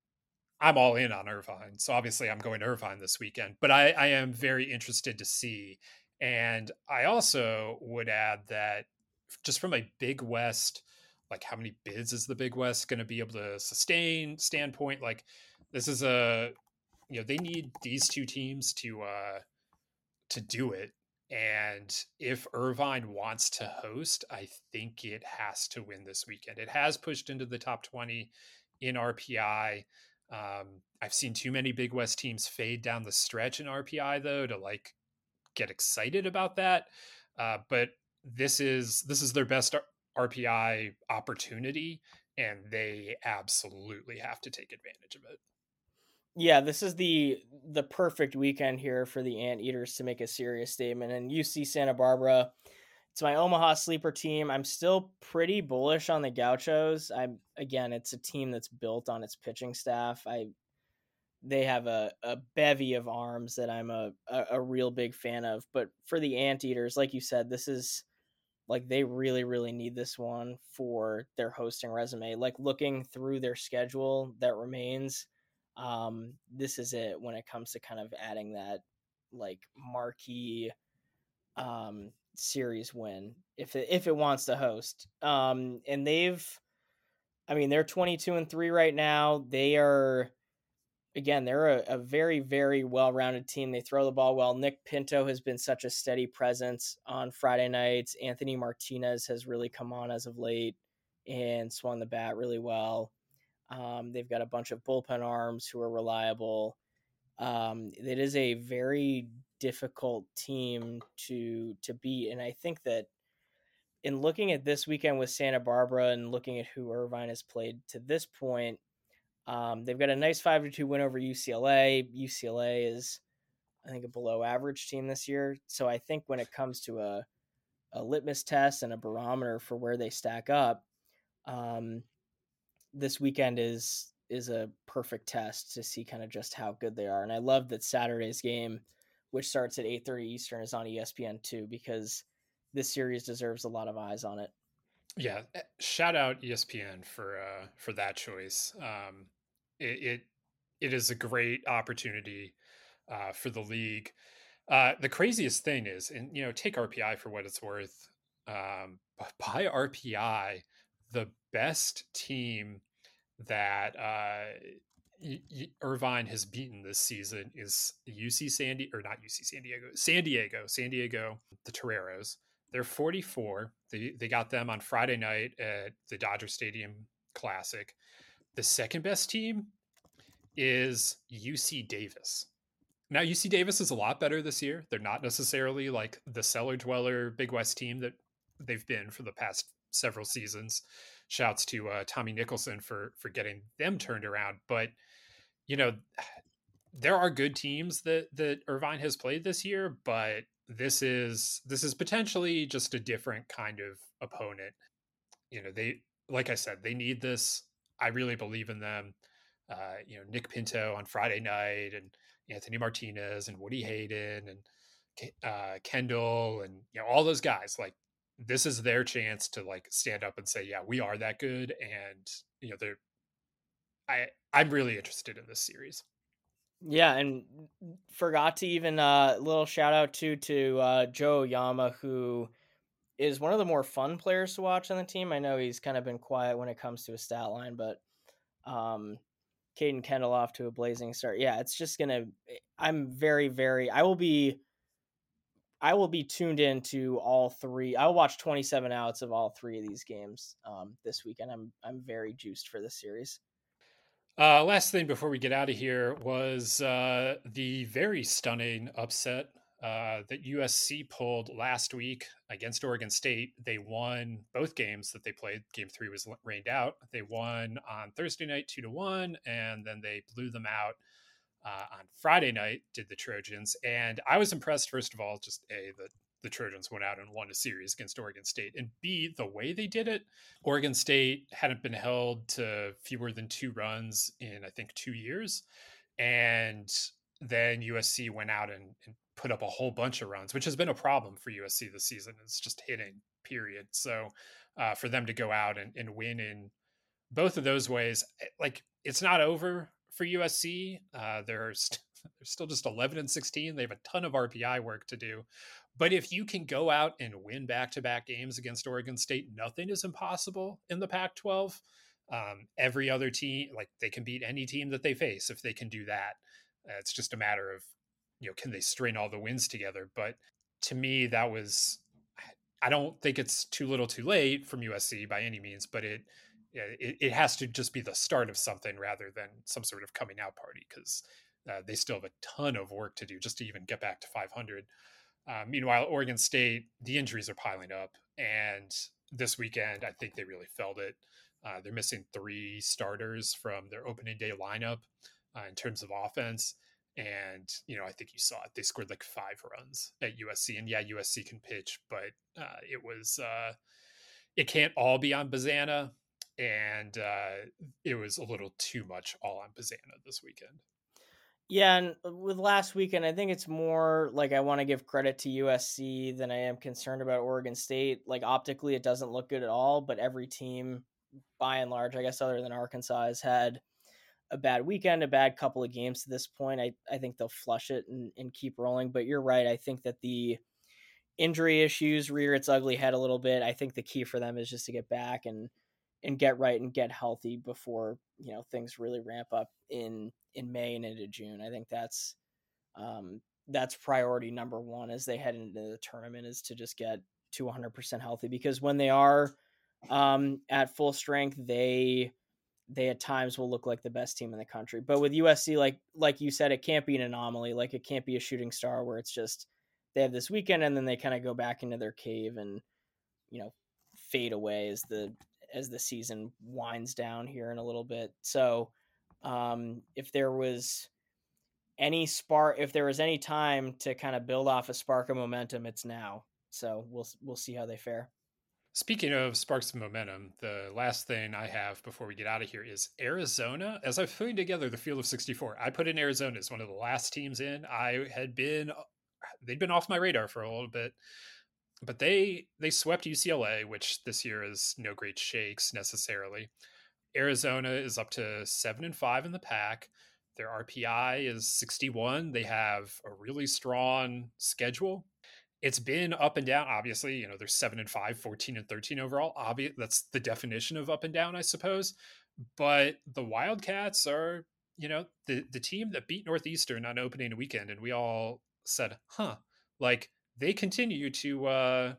I'm all in on Irvine. So obviously I'm going to Irvine this weekend, but I, I am very interested to see. And I also would add that just from a Big West, like how many bids is the Big West going to be able to sustain standpoint? Like this is a, you know, they need these two teams to, uh, to do it. And if Irvine wants to host, I think it has to win this weekend. It has pushed into the top twenty in R P I. Um, I've seen too many Big West teams fade down the stretch in R P I though, to like get excited about that. Uh, but this is, this is their best R P I opportunity, and they absolutely have to take advantage of it. Yeah, this is the the perfect weekend here for the Anteaters to make a serious statement. And U C Santa Barbara, it's my Omaha sleeper team. I'm still pretty bullish on the Gauchos. I'm again, it's a team that's built on its pitching staff. I they have a, a bevy of arms that I'm a, a, a real big fan of. But for the Anteaters, like you said, this is like they really, really need this one for their hosting resume. Like looking through their schedule that remains, um, this is it when it comes to kind of adding that like marquee um, series win if it, if it wants to host. Um, and they've, I mean, they're twenty-two and three right now. They are, again, they're a, a very, very well-rounded team. They throw the ball well. Nick Pinto has been such a steady presence on Friday nights. Anthony Martinez has really come on as of late and swung the bat really well. Um, they've got a bunch of bullpen arms who are reliable. Um, it is a very difficult team to to beat, and I think that in looking at this weekend with Santa Barbara and looking at who Irvine has played to this point, um, they've got a nice five to two win over U C L A. U C L A is, I think, a below average team this year. So I think when it comes to a a litmus test and a barometer for where they stack up, um, this weekend is is a perfect test to see kind of just how good they are. And I love that Saturday's game, which starts at eight thirty Eastern, is on E S P N too, because this series deserves a lot of eyes on it. Yeah, shout out E S P N for uh, for that choice. Um, it, it it is a great opportunity uh, for the league. Uh, the craziest thing is, and you know, take R P I for what it's worth. Um, but by R P I, the best team that uh, y- y- Irvine has beaten this season is U C San Diego, or not U C San Diego, San Diego, San Diego, the Toreros. They're forty-four. They they got them on Friday night at the Dodger Stadium Classic. The second best team is U C Davis. Now, U C Davis is a lot better this year. They're not necessarily like the cellar dweller Big West team that they've been for the past several seasons. Shouts to uh, Tommy Nicholson for for getting them turned around. But you know, there are good teams that that Irvine has played this year, but this is this is potentially just a different kind of opponent. You know, they like I said, they need this. I really believe in them. Uh, you know, Nick Pinto on Friday night, and Anthony Martinez, and Woody Hayden, and uh, Kendall, and you know all those guys. Like, this is their chance to like stand up and say, "Yeah, we are that good." And you know, they're. I I'm really interested in this series. Yeah, and forgot to even uh little shout out to to uh Joe Yama, who is one of the more fun players to watch on the team. I know he's kind of been quiet when it comes to a stat line, but um Caden Kendall off to a blazing start. Yeah, it's just gonna I'm very, very I will be I will be tuned in to all three. I'll watch twenty-seven outs of all three of these games um this weekend. I'm I'm very juiced for this series. Uh, last thing before we get out of here was uh, the very stunning upset uh, that U S C pulled last week against Oregon State. They won both games that they played. Game three was rained out. They won on Thursday night two to one, and then they blew them out uh, on Friday night. Did the Trojans, and I was impressed. First of all, just a the the Trojans went out and won a series against Oregon State, and B, the way they did it. Oregon State hadn't been held to fewer than two runs in, I think, two years. And then U S C went out and, and put up a whole bunch of runs, which has been a problem for U S C this season. It's just hitting, period. So uh, for them to go out and, and win in both of those ways, like, it's not over for U S C. Uh, they're, st- they're still just eleven and sixteen. They have a ton of R P I work to do. But if you can go out and win back-to-back games against Oregon State, nothing is impossible in the Pac twelve. Um, every other team, like, they can beat any team that they face if they can do that. Uh, it's just a matter of, you know, can they string all the wins together? But to me, that was, I don't think it's too little too late from U S C by any means, but it, it, it has to just be the start of something rather than some sort of coming out party, because uh, they still have a ton of work to do just to even get back to five hundred. Uh, meanwhile, Oregon State, the injuries are piling up, and this weekend, I think they really felt it. Uh, they're missing three starters from their opening day lineup uh, in terms of offense. And, you know, I think you saw it. They scored like five runs at U S C. And yeah, U S C can pitch, but uh, it was, uh, it can't all be on Bazana. And uh, it was a little too much all on Bazana this weekend. Yeah, and with last weekend, I think it's more like I want to give credit to U S C than I am concerned about Oregon State. Like, optically, it doesn't look good at all, but every team, by and large, I guess other than Arkansas, has had a bad weekend, a bad couple of games to this point. I, I think they'll flush it and, and keep rolling. But you're right. I think that the injury issues rear its ugly head a little bit. I think the key for them is just to get back and and get right and get healthy before, you know, things really ramp up in in May and into June. I think that's um, that's priority number one as they head into the tournament, is to just get to one hundred percent healthy, because when they are um, at full strength, they they at times will look like the best team in the country. But with U S C, like like you said, it can't be an anomaly. Like, it can't be a shooting star where it's just they have this weekend and then they kind of go back into their cave and, you know, fade away as the as the season winds down here in a little bit. So um, if there was any spark, if there was any time to kind of build off a spark of momentum, it's now. So we'll, we'll see how they fare. Speaking of sparks of momentum, the last thing I have before we get out of here is Arizona. As I was putting together the field of sixty-four, I put in Arizona as one of the last teams in. I had been, they'd been off my radar for a little bit. But they they swept U C L A, which this year is no great shakes necessarily. Arizona is up to seven and five in the pack. Their R P I is sixty-one. They have a really strong schedule. It's been up and down. Obviously, you know, they're seven and five, fourteen and thirteen overall. Obvious, that's the definition of up and down, I suppose. But the Wildcats are, you know, the, the team that beat Northeastern on opening weekend, and we all said, huh, like they continue to, uh,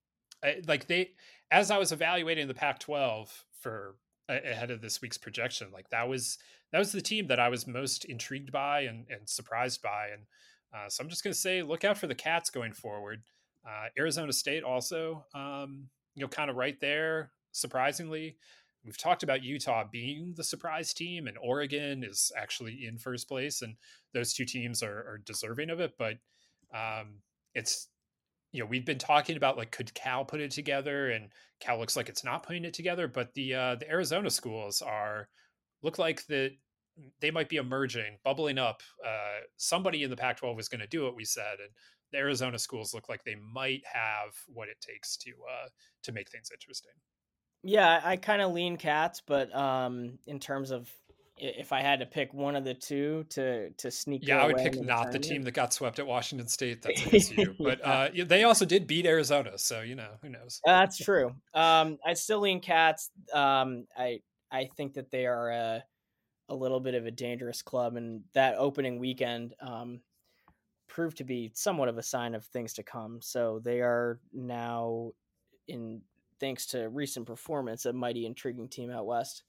like they, as I was evaluating the Pac twelve for ahead of this week's projection, like that was, that was the team that I was most intrigued by and, and surprised by. And uh, so I'm just going to say, look out for the Cats going forward. Uh, Arizona State also, um, you know, kind of right there, surprisingly. We've talked about Utah being the surprise team, and Oregon is actually in first place, and those two teams are, are deserving of it. But um, it's, you know, we've been talking about like, could Cal put it together? And Cal looks like it's not putting it together. But the uh, the Arizona schools are look like that they might be emerging, bubbling up. Uh, somebody in the Pac twelve is going to do it, we said, and the Arizona schools look like they might have what it takes to uh, to make things interesting. Yeah, I kind of lean Cats, but um, in terms of if I had to pick one of the two to to sneak, yeah, I would pick not the team that got swept at Washington State. That's A S U, but yeah. uh, they also did beat Arizona, so you know who knows. That's true. Um, I still lean Cats. Um, I I think that they are a, a little bit of a dangerous club, and that opening weekend um, proved to be somewhat of a sign of things to come. So they are now in. Thanks to recent performance, a mighty intriguing team out west.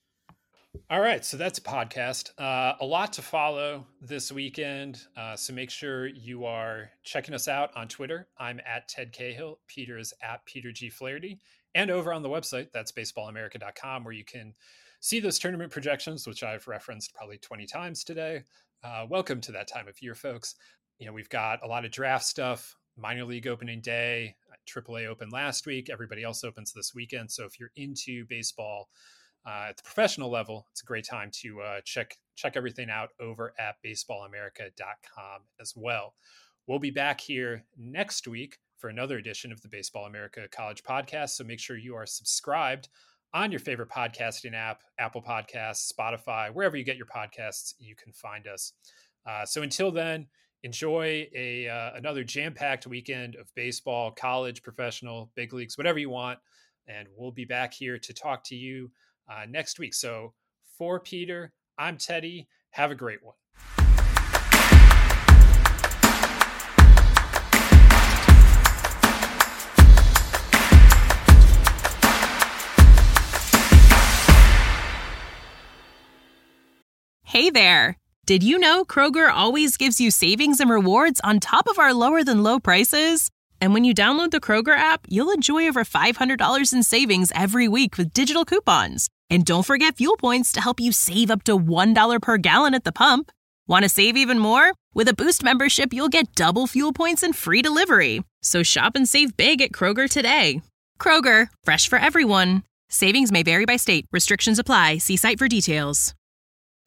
All right, so that's a podcast. Uh, a lot to follow this weekend, uh, so make sure you are checking us out on Twitter. I'm at Ted Cahill. Peter is at Peter G. Flaherty. And over on the website, that's baseball america dot com, where you can see those tournament projections, which I've referenced probably twenty times today. Uh, welcome to that time of year, folks. You know, we've got a lot of draft stuff. Minor league opening day, triple A opened last week. Everybody else opens this weekend. So if you're into baseball uh, at the professional level, it's a great time to uh, check check everything out over at baseball america dot com as well. We'll be back here next week for another edition of the Baseball America College Podcast. So make sure you are subscribed on your favorite podcasting app, Apple Podcasts, Spotify, wherever you get your podcasts, you can find us. Uh, so until then, enjoy a uh, another jam-packed weekend of baseball, college, professional, big leagues, whatever you want. And we'll be back here to talk to you uh, next week. So for Peter, I'm Teddy. Have a great one. Hey there. Did you know Kroger always gives you savings and rewards on top of our lower than low prices? And when you download the Kroger app, you'll enjoy over five hundred dollars in savings every week with digital coupons. And don't forget fuel points to help you save up to one dollar per gallon at the pump. Want to save even more? With a Boost membership, you'll get double fuel points and free delivery. So shop and save big at Kroger today. Kroger, fresh for everyone. Savings may vary by state. Restrictions apply. See site for details.